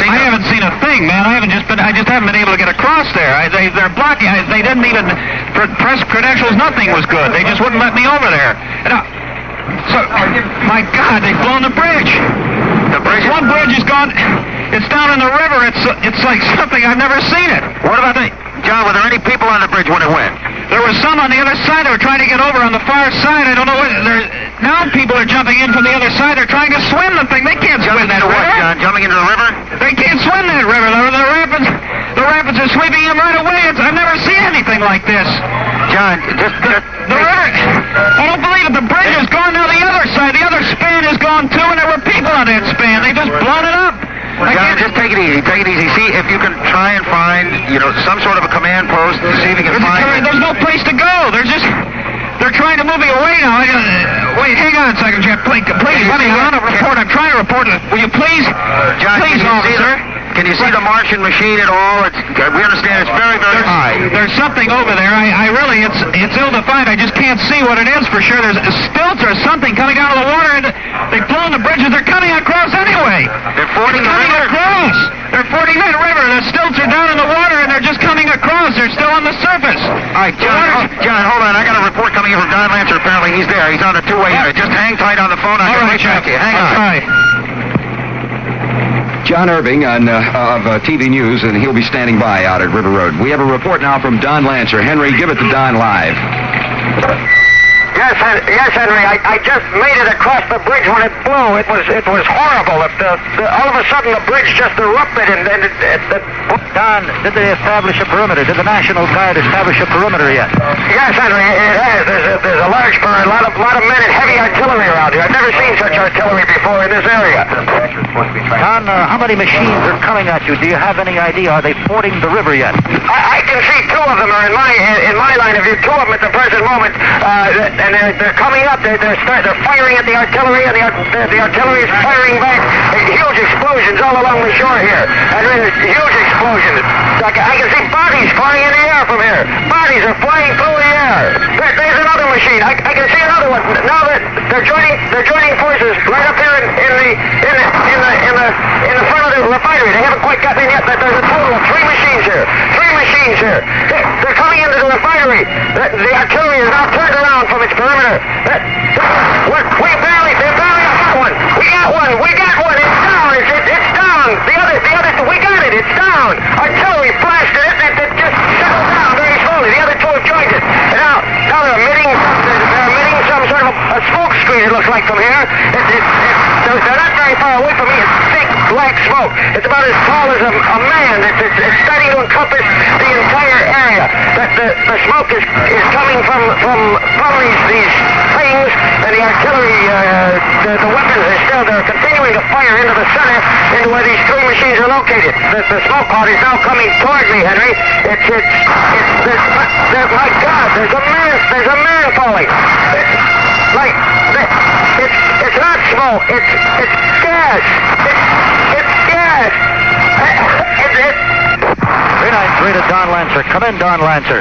Speaker 16: seen I haven't seen a thing, man. I haven't just been. I just haven't been able to get across there. I, they, they're blocking. I, they didn't even for press credentials. Nothing was good. They just wouldn't let me over there. And I, so, my God, they've blown the bridge. The bridge. One bridge is gone. It's down in the river. It's it's like something I've never seen it.
Speaker 15: What about the John? Were there any people on the bridge when it went?
Speaker 16: There was some on the other side. They were trying to get over on the far side. I don't know what. Now people are jumping in from the other side. They're trying to swim the thing. They can't
Speaker 15: jumping
Speaker 16: swim that
Speaker 15: into
Speaker 16: river.
Speaker 15: What, John? Jumping into the river?
Speaker 16: They can't swim that river. The, the rapids, the rapids are sweeping them right away. It's, I've never seen anything like this.
Speaker 15: John, just
Speaker 16: the, the river. I don't believe it. The bridge is gone now. The other side. The other span is gone too, and there were people on that span. They just blown it up.
Speaker 15: Well, John, just take it easy. Take it easy. See if you can try and find, you know, some sort of a command post to see if you can
Speaker 16: there's
Speaker 15: find.
Speaker 16: A, there's no place to go. There's just. They're trying to move me away now. I, uh, wait, hang on a second, Jeff. Please, please let me. I want to report. I'm trying to report. Will you please?
Speaker 15: Uh, John,
Speaker 16: please,
Speaker 15: can you
Speaker 16: officer.
Speaker 15: See the, can you see the Martian machine at all? It's, we understand it's very, very
Speaker 16: there's,
Speaker 15: high.
Speaker 16: There's something over there. I, I really, it's it's ill-defined. I just can't see what it is for sure. There's stilts or something coming out of the water, and they've blown the bridges. They're coming across anyway.
Speaker 15: They're fording
Speaker 16: the
Speaker 15: river.
Speaker 16: across. They're fording that river. The stilts are down in the water, and they're just coming across. They're still on the surface.
Speaker 15: All right, John. Oh, John, hold on. I got a report coming in from Don Lancer. Apparently, he's there. He's on a two-way unit. Just hang tight on the phone. I'll
Speaker 16: All
Speaker 15: get
Speaker 16: right,
Speaker 15: right back to you. Hang on.
Speaker 16: Right.
Speaker 11: John Irving on, uh, of uh, T V News, and he'll be standing by out at River Road. We have a report now from Don Lancer. Henry, give it to Don live.
Speaker 10: Yes, yes, Henry. I, I just made it across the bridge when it blew. It was it was horrible. It, the, the, all of a sudden, the bridge just erupted, and, and it, it, it,
Speaker 15: Don, did they establish a perimeter? Did the National Guard establish a perimeter yet?
Speaker 10: Yes, Henry. It has. There's a, there's a large perimeter. A lot of lot of men and heavy artillery around here. I've never seen such artillery before in this area.
Speaker 15: Don, uh, how many machines are coming at you? Do you have any idea? Are they fording the river yet?
Speaker 10: I, I can see two of them are in my in my line of view. Two of them at the present moment. Uh, and they're, they're coming up. They're, they're, start, they're firing at the artillery, and the, the, the artillery is firing back. Huge explosions all along the shore here. And there's huge explosions. I can, I can see bodies flying in the air from here. Bodies are flying through the air. There, there's another machine. I, I can see another one. Now they're, they're joining they're joining forces right up here in, in the in the in the in the in the front of the refinery. They haven't quite gotten in yet, but there's a total of three machines here. Three machines here. They're, they're coming into the refinery. The, the artillery is now turned around from its perimeter. That, we we barely, they barely got one. We got one. We got one. It's down. It's, it, it's down. The other, the other, we got it. It's down. Artillery blasted it. It, it just settled down very slowly. The other two have joined it. And now, now they're emitting, they're, they're emitting some sort of a, a smoke screen. It looks like from here. It, it, it, they're, they're not very far away from me. It's thick black smoke. It's about as tall as a, a man. It's, it's, it's starting to encompass the entire area. That the, the smoke is is coming from from from these these things, and the artillery, uh, the, the weapons are still they're continuing to fire into the center, into where these three machines are located. The, the smoke cloud is now coming toward me, Henry. It's it's it's there's, there's, my God, there's a man there's a man falling. It's, like it's it's not smoke. It's it's gas. It's it's gas. It's it.
Speaker 15: three nine three to Don Lancer. Come in, Don Lancer.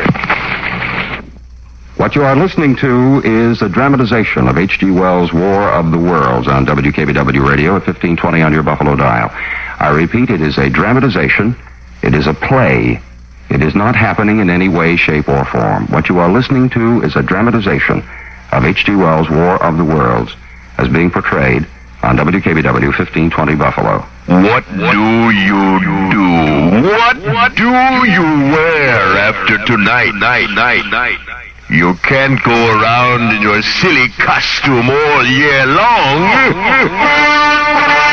Speaker 11: What you are listening to is a dramatization of H G Wells' War of the Worlds on W K B W Radio at fifteen twenty on your Buffalo dial. I repeat, it is a dramatization. It is a play. It is not happening in any way, shape, or form. What you are listening to is a dramatization of H G Wells' War of the Worlds as being portrayed on W K B W fifteen twenty Buffalo.
Speaker 2: What do you do? What, what do you wear after tonight, night, night, night? You can't go around in your silly costume all year long.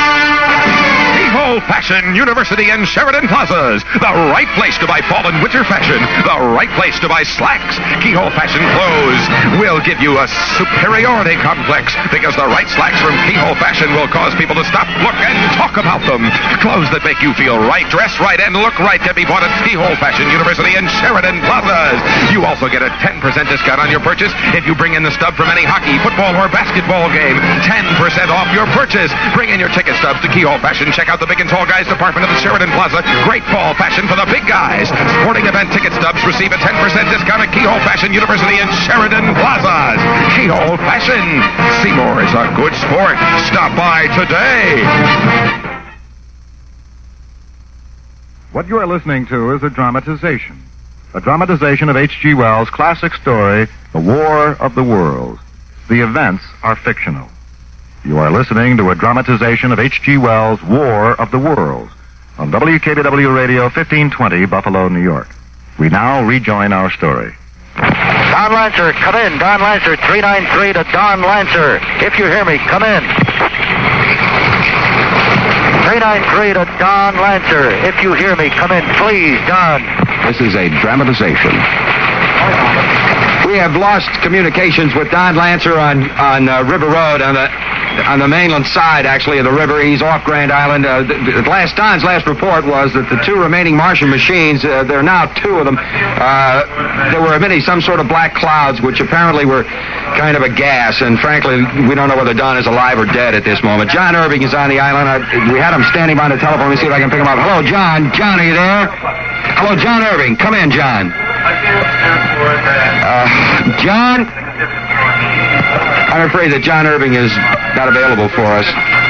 Speaker 2: Keyhole Fashion University and Sheridan Plazas. The right place to buy fall and winter fashion. The right place to buy slacks. Keyhole Fashion clothes will give you a superiority complex because the right slacks from Keyhole Fashion will cause people to stop, look, and talk about them. Clothes that make you feel right, dress right, and look right can be bought at Keyhole Fashion University and Sheridan Plazas. You also get a ten percent discount on your purchase if you bring in the stub from any hockey, football, or basketball game. ten percent off your purchase. Bring in your ticket stubs to Keyhole Fashion. Check out the big and tall guys department of the Sheridan Plaza. Great fall fashion for the big guys. Sporting event ticket stubs receive a ten percent discount at Keyhole Fashion University and Sheridan Plazas. Keyhole Fashion. Seymour is a good sport. Stop by today.
Speaker 1: What you are listening to is a dramatization. A dramatization of H G. Wells' classic story, The War of the Worlds. The events are fictional. You are listening to a dramatization of H G. Wells' War of the Worlds on W K B W Radio fifteen twenty, Buffalo, New York. We now rejoin our story.
Speaker 15: Don Lancer, come in. Don Lancer, three nine three to Don Lancer. If you hear me, come in. three nine three to Don Lancer. If you hear me, come in, please, Don.
Speaker 11: This is a dramatization. We have lost communications with Don Lancer on on uh, River Road on the on the mainland side, actually, of the river. He's off Grand Island. Uh, the, the last Don's last report was that the two remaining Martian machines, uh, there are now two of them. Uh, there were emitting some sort of black clouds, which apparently were kind of a gas. And frankly, we don't know whether Don is alive or dead at this moment. John Irving is on the island. I, we had him standing by the telephone. Let me see if I can pick him up. Hello, John. John, are you there? Hello, John Irving. Come in, John. Uh, John? I'm afraid that John Irving is not available for us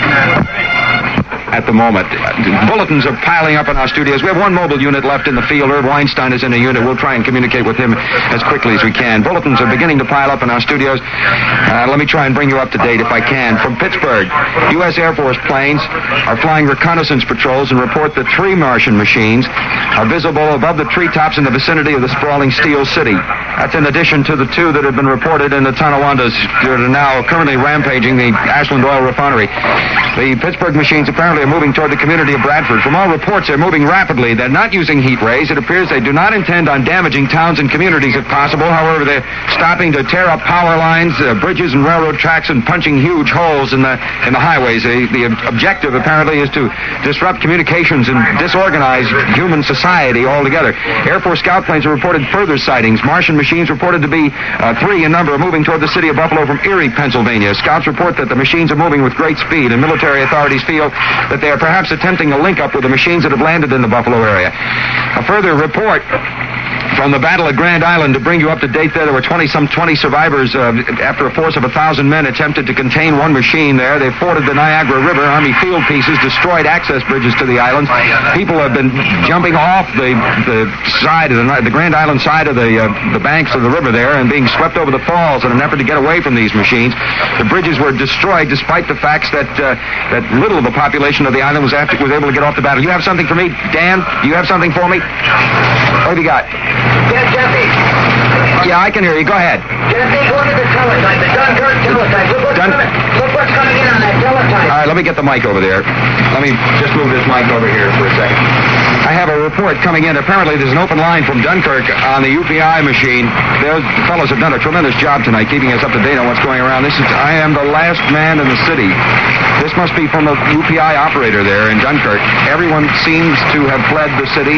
Speaker 11: at the moment. Bulletins are piling up in our studios. We have one mobile unit left in the field. Irv Weinstein is in a unit. We'll try and communicate with him as quickly as we can. Bulletins are beginning to pile up in our studios. Uh, let me try and bring you up to date if I can. From Pittsburgh, U S Air Force planes are flying reconnaissance patrols and report that three Martian machines are visible above the treetops in the vicinity of the sprawling Steel City. That's in addition to the two that have been reported in the Tonawandas that are now currently rampaging the Ashland Oil Refinery. The Pittsburgh machines apparently are moving toward the community of Bradford. From all reports, they're moving rapidly. They're not using heat rays. It appears they do not intend on damaging towns and communities if possible. However, they're stopping to tear up power lines, uh, bridges, and railroad tracks and punching huge holes in the in the highways. The, the objective, apparently, is to disrupt communications and disorganize human society altogether. Air Force scout planes have reported further sightings. Martian machines reported to be uh, three in number, moving toward the city of Buffalo from Erie, Pennsylvania. Scouts report that the machines are moving with great speed, and military authorities feel that they are perhaps attempting a link-up with the machines that have landed in the Buffalo area. A further report from the battle at Grand Island to bring you up to date there. There were twenty, some twenty survivors uh, after a force of a thousand men attempted to contain one machine there. They forded the Niagara River. Army field pieces destroyed access bridges to the islands. People have been jumping off the the side of the, the Grand Island side of the uh, the banks of the river there and being swept over the falls in an effort to get away from these machines. The bridges were destroyed despite the facts that uh, that little of the population of the island was after, was able to get off the battle. You have something for me, Dan? You have something for me? What have you got?
Speaker 10: Yeah, Jeffy.
Speaker 11: Yeah, I can hear you. Go ahead.
Speaker 10: Jeffy, look at the teletype, the Dunkirk teletype. Look what's,
Speaker 11: Dun-
Speaker 10: coming, look what's coming in on that teletype.
Speaker 11: All right, let me get the mic over there. Let me just move this mic over here for a second. I have a report coming in. Apparently, there's an open line from Dunkirk on the U P I machine. Those fellows have done a tremendous job tonight keeping us up to date on what's going around. This is, I am the last man in the city. This must be from the U P I operator there in Dunkirk. Everyone seems to have fled the city,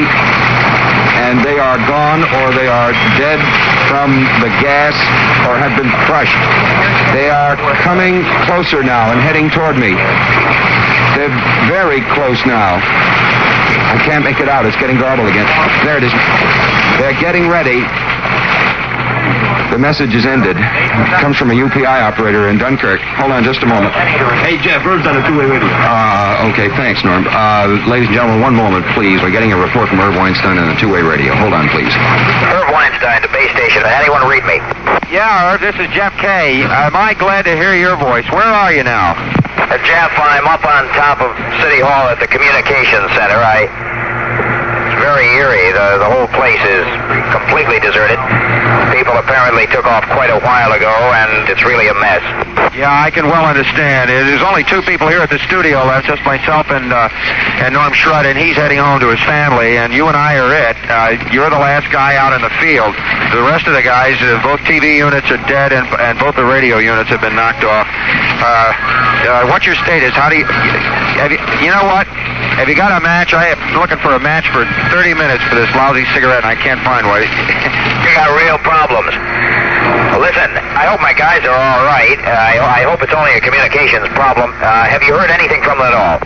Speaker 11: and they are gone or they are dead from the gas or have been crushed. They are coming closer now and heading toward me. They're very close now. I can't make it out. It's getting garbled again. There it is. They're getting ready. The message is ended. It comes from a U P I operator in Dunkirk. Hold on just a moment.
Speaker 12: Hey, Jeff, Irv's on a two-way radio.
Speaker 11: Uh, okay, thanks, Norm. Uh, ladies and gentlemen, one moment, please. We're getting a report from Irv Weinstein on a two-way radio. Hold on, please.
Speaker 10: Irv Weinstein, the base station. Anyone read me?
Speaker 15: Yeah, Irv, this is Jeff Kay. Am I glad to hear your voice? Where are you now?
Speaker 10: Uh, Jeff, I'm up on top of City Hall at the Communications Center. I... It's very eerie. The, the whole place is completely deserted. People apparently took off quite a while ago, and it's really a mess.
Speaker 15: Yeah, I can well understand. There's only two people here at the studio left, just myself and uh, and Norm Schrud, and he's heading home to his family, and you and I are it. Uh, you're the last guy out in the field. The rest of the guys, uh, both T V units are dead, and, and both the radio units have been knocked off. Uh, uh, what's your status? How do you... Have you, you know what? Have you got a match? I am looking for a match for thirty minutes for this lousy cigarette, and I can't find one.
Speaker 10: You got real problems. Listen, I hope my guys are all right. Uh, I, I hope it's only a communications problem. Uh, have you heard anything from them at all?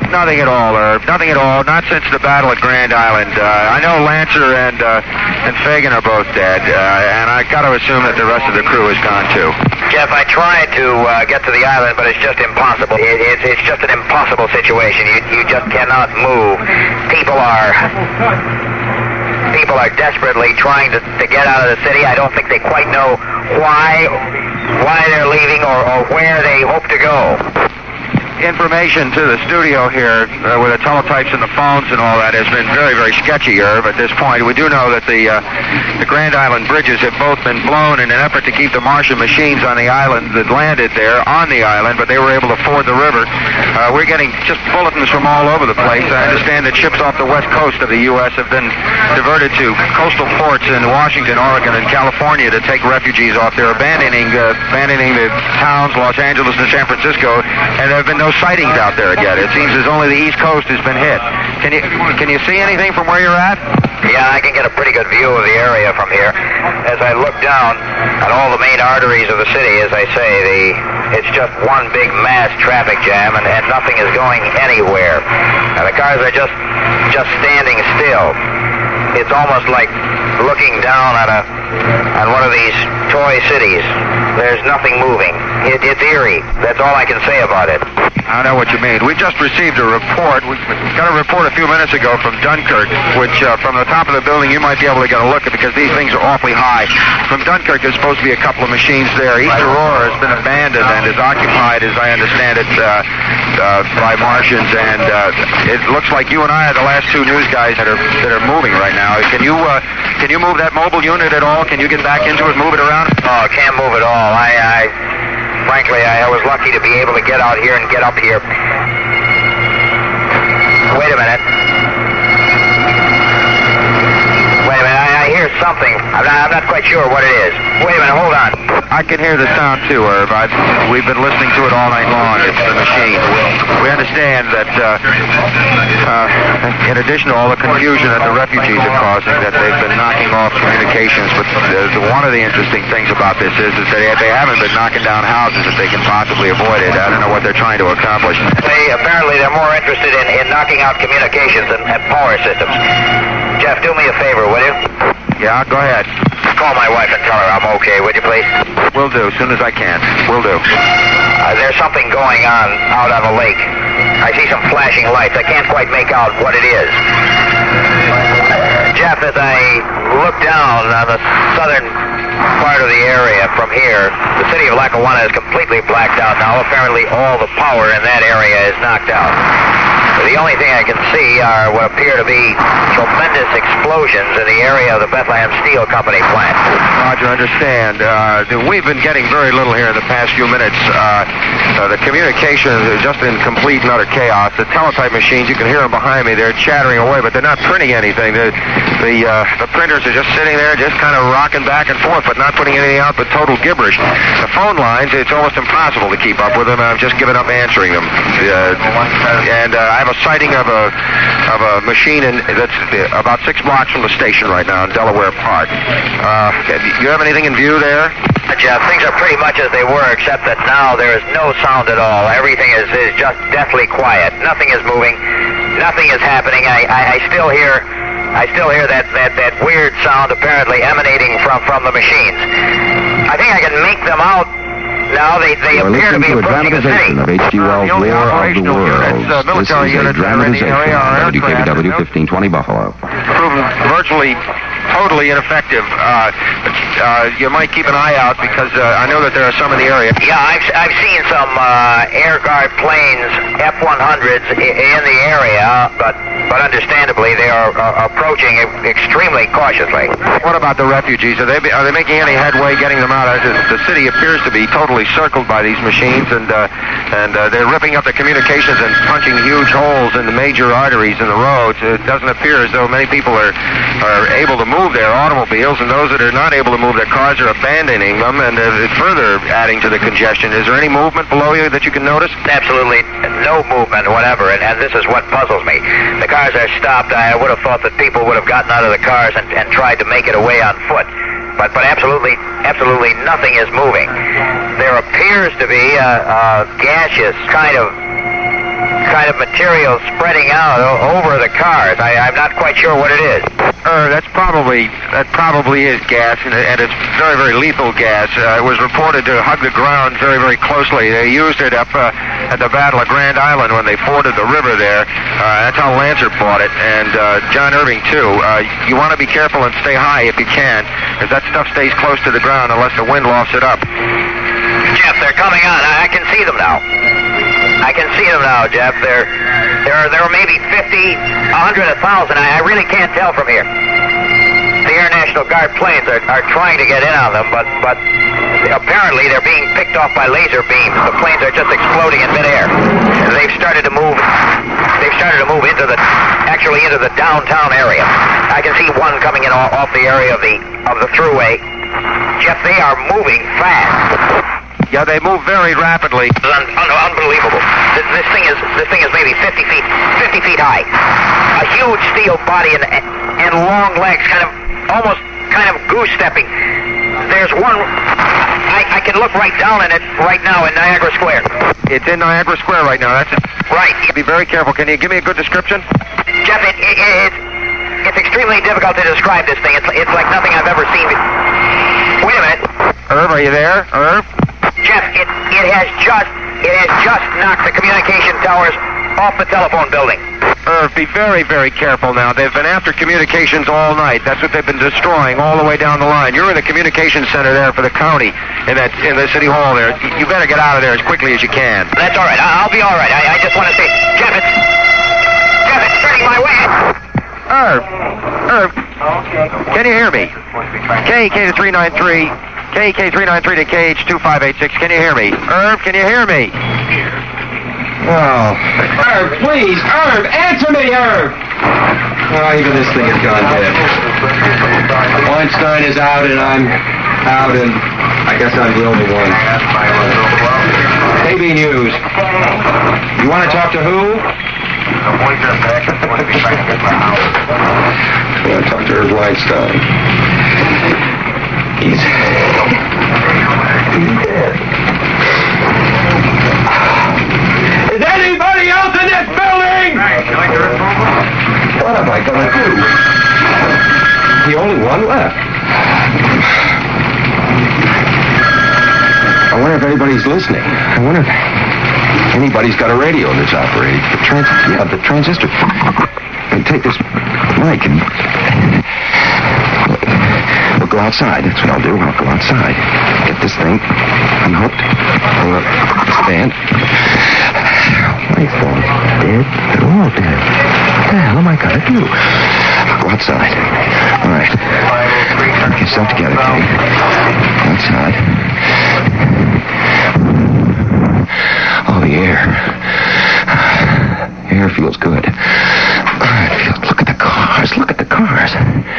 Speaker 15: Nothing at all, Herb. Nothing at all. Not since the battle at Grand Island. Uh, I know Lancer and uh, and Fagan are both dead, uh, and I got to assume that the rest of the crew is gone too.
Speaker 10: Jeff, I tried to uh, get to the island, but it's just impossible. It, it's, it's just an impossible situation. You, you just cannot move. People are... People are desperately trying to, to get out of the city. I don't think they quite know why why they're leaving or, or where they hope to go.
Speaker 15: Information to the studio here uh, with the teletypes and the phones and all that has been very, very sketchy, Irv, at this point. We do know that the uh, the Grand Island bridges have both been blown in an effort to keep the Martian machines on the island that landed there on the island, but they were able to ford the river. Uh, we're getting just bulletins from all over the place. I understand that ships off the west coast of the U S have been diverted to coastal ports in Washington, Oregon, and California to take refugees off. They're abandoning, uh, abandoning the towns, Los Angeles and San Francisco, and there have been no sightings out there again. It seems as only the East Coast has been hit. Can you can you see anything from where you're at?
Speaker 10: Yeah, I can get a pretty good view of the area from here. As I look down at all the main arteries of the city, as I say, the it's just one big mass traffic jam, and, and nothing is going anywhere. Now, the cars are just just standing still. It's almost like looking down at a on one of these toy cities. There's nothing moving. It, it's eerie. That's all I can say about it.
Speaker 15: I know what you mean. We just received a report. We got a report a few minutes ago from Dunkirk, which uh, from the top of the building you might be able to get a look at because these things are awfully high. From Dunkirk, there's supposed to be a couple of machines there. East Aurora has been abandoned and is occupied, as I understand it, uh, uh, by Martians. And uh, it looks like you and I are the last two news guys that are that are moving right now. Can you uh, can you move that mobile unit at all? Can you get back into it, move it around?
Speaker 10: Oh, can't move at all. I. I... Frankly, I, I was lucky to be able to get out here and get up here. Wait a minute. Wait a minute, I, I hear something. I'm not, I'm not quite sure what it is. Wait a minute, hold on.
Speaker 15: I can hear the sound too, Herb. I've, we've been listening to it all night long. It's the machine. We understand that uh, uh, in addition to all the confusion that the refugees are causing, that they've been knocking off communications. But uh, one of the interesting things about this is, is that they haven't been knocking down houses if they can possibly avoid it. I don't know what they're trying to accomplish.
Speaker 10: They apparently they're more interested in, in knocking out communications and, and power systems. Jeff, do me a favor, will you?
Speaker 15: Yeah, go ahead.
Speaker 10: Call my wife and tell her I'm okay, would you please?
Speaker 15: Will do, as soon as I can. Will do.
Speaker 10: Uh, there's something going on out on the lake. I see some flashing lights. I can't quite make out what it is. Jeff, as I look down on the southern part of the area from here, the city of Lackawanna is completely blacked out now. Apparently all the power in that area is knocked out. The only thing I can see are what appear to be tremendous explosions in the area of the Bethlehem Steel Company plant.
Speaker 15: Roger, understand. Uh, we've been getting very little here in the past few minutes. Uh, uh, the communication is just in complete and utter chaos. The teletype machines, you can hear them behind me. They're chattering away, but they're not printing anything. The the, uh, the printers are just sitting there, just kind of rocking back and forth, but not putting anything out but total gibberish. The phone lines, it's almost impossible to keep up with them. I've just given up answering them. Uh, and uh, I have a sighting of a of a machine in, that's about six blocks from the station right now in Delaware Park. Uh, do you have anything in view there?
Speaker 10: Jeff, things are pretty much as they were, except that now there is no sound at all. Everything is, is just deathly quiet. Nothing is moving. Nothing is happening. I, I, I still hear I still hear that, that, that weird sound apparently emanating from, from the machines. I think I can make them out. Now they, they
Speaker 11: You're
Speaker 10: appear to be
Speaker 11: listening to a
Speaker 10: approaching the city.
Speaker 11: dramatization of H G. Wells'
Speaker 15: Uh, the only
Speaker 11: War of the
Speaker 15: operational
Speaker 11: Worlds.
Speaker 15: units, uh,
Speaker 11: This
Speaker 15: military
Speaker 11: is a
Speaker 15: units that are in the
Speaker 11: dramatization
Speaker 15: area are
Speaker 11: of W K B W fifteen twenty Buffalo.
Speaker 15: Proven virtually totally ineffective. Uh, uh, you might keep an eye out because uh, I know that there are some in the area.
Speaker 10: Yeah, I've, I've seen some uh, Air Guard planes, F one hundreds, in the area, but but understandably they are uh, approaching extremely cautiously.
Speaker 15: What about the refugees? Are they are they making any headway getting them out? The city appears to be totally circled by these machines, and uh, and uh, they're ripping up the communications and punching huge holes in the major arteries in the roads. It doesn't appear as though many people are are able to move their automobiles, and those that are not able to move their cars are abandoning them, and uh, further adding to the congestion. Is there any movement below you that you can notice?
Speaker 10: Absolutely no movement whatever, and, and this is what puzzles me. The cars are stopped. I would have thought that people would have gotten out of the cars and, and tried to make it away on foot. But but absolutely, absolutely nothing is moving. There appears to be a, a gaseous kind of kind of material spreading out o- over the cars. I, I'm not quite sure what it is.
Speaker 15: Uh, that's probably that probably is gas, and, and it's very, very lethal gas. Uh, it was reported to hug the ground very, very closely. They used it up uh, at the Battle of Grand Island when they forded the river there. Uh, that's how Lancer bought it, and uh, John Irving too. Uh, you want to be careful and stay high if you can, because that stuff stays close to the ground unless the wind lofts it up.
Speaker 10: Jeff, they're coming on. I, I can see them now. I can see them now, Jeff. They're, there are there are maybe fifty, a hundred, a thousand. I, I really can't tell from here. The Air National Guard planes are, are trying to get in on them, but but apparently they're being picked off by laser beams. The planes are just exploding in midair. And they've started to move. They've started to move into the actually into the downtown area. I can see one coming in off, off the area of the of the thruway. Jeff, they are moving fast.
Speaker 15: Yeah, they move very rapidly.
Speaker 10: Un- un- unbelievable. This, this thing is this thing is maybe fifty feet fifty feet high. A huge steel body and and long legs, kind of almost kind of goose stepping. There's one. I, I can look right down in it right now in Niagara Square.
Speaker 15: It's in Niagara Square right now. That's it.
Speaker 10: Right.
Speaker 15: Be very careful. Can you give me a good description?
Speaker 10: Jeff, it, it, it, it's it's extremely difficult to describe this thing. It's it's like nothing I've ever seen. Wait a minute.
Speaker 15: Irv, are you there? Irv?
Speaker 10: Jeff, it, it has just it has just knocked the communication towers off the telephone building.
Speaker 15: Irv, be very, very careful now. They've been after communications all night. That's what they've been destroying all the way down the line. You're in the communication center there for the county in that in the city hall there. You better get out of there as quickly as you can.
Speaker 10: That's all right. I'll be all right. I, I just want to say, Jeff, it's Jeff, it's turning my way.
Speaker 15: Irv, Irv, can you hear me? K K to three nine three. K K three nine three to K H two five eight six. Can you hear me? Irv, can you hear me?
Speaker 11: Oh. Irv, please, Irv, answer me, Irv! Oh, even this thing has gone dead. Weinstein is out, and I'm out, and I guess I'm the only one. A B News. You want to talk to who? I want to talk to Irv Weinstein. He's... He's dead. Is anybody else in this building? What am I going to do? The only one left. I wonder if anybody's listening. I wonder if anybody's got a radio that's operating. The trans... Yeah, the transistor. And take this mic and... We'll go outside. That's what I'll do. I'll go outside. Get this thing unhooked. Pull up the stand. My phone's dead. They're all dead. What the hell am I gonna do? I'll go outside. All right. Get yourself together, Kitty. Go outside. Oh, the air. The air feels good. It feels, look at the cars. Look at the cars.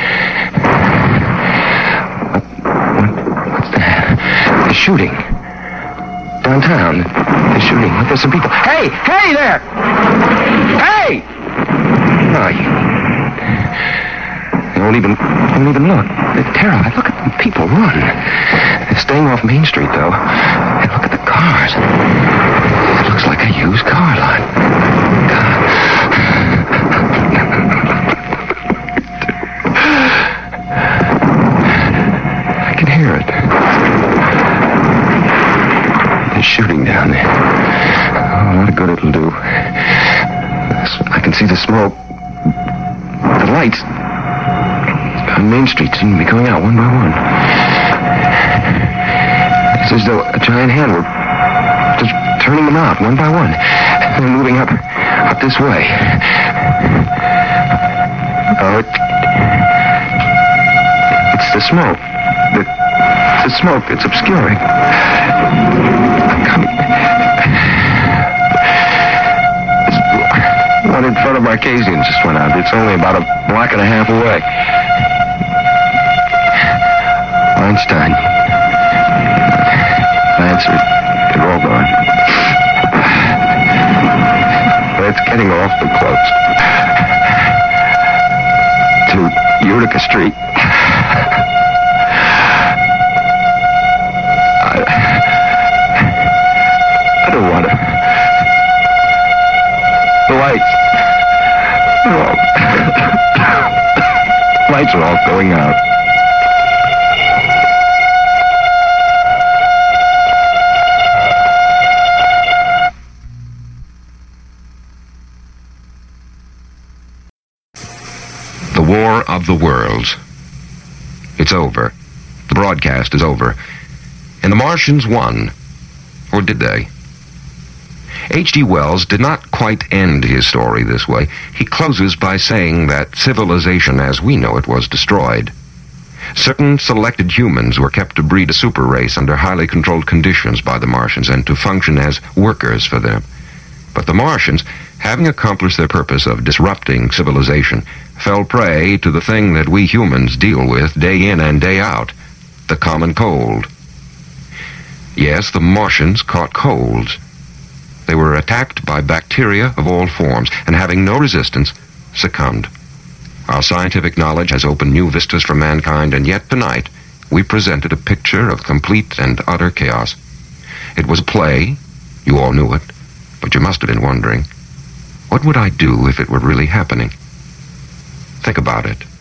Speaker 11: The shooting. Downtown. The shooting. There's some people. Hey! Hey there! Hey! Oh, you... They won't even... They won't even look. They're terrified. Look at the people run. They're staying off Main Street, though. And look at the cars. It looks like a used car lot. God. I can hear it. They're shooting down there. Oh, a lot of good it'll do. I can see the smoke. The lights on Main Street seem to be going out one by one. It's as though a giant hand were just turning them out one by one. They're moving up, up this way. Oh, it, it's the smoke. The, it's the smoke that's obscuring. One in front of Marquesian just went out. It's only about a block and a half away. Weinstein. Lancer. They're all gone. It's getting awfully close. To Utica Street. I, I don't want to... are all going out.
Speaker 2: The War of the Worlds. It's over. The broadcast is over. And the Martians won. Or did they? H G Wells did not quite end his story this way. He closes by saying that civilization as we know it was destroyed. Certain selected humans were kept to breed a super race under highly controlled conditions by the Martians and to function as workers for them. But the Martians, having accomplished their purpose of disrupting civilization, fell prey to the thing that we humans deal with day in and day out, the common cold. Yes, the Martians caught colds. They were attacked by bacteria of all forms, and having no resistance, succumbed. Our scientific knowledge has opened new vistas for mankind, and yet tonight we presented a picture of complete and utter chaos. It was a play. You all knew it, but you must have been wondering, what would I do if it were really happening? Think about it.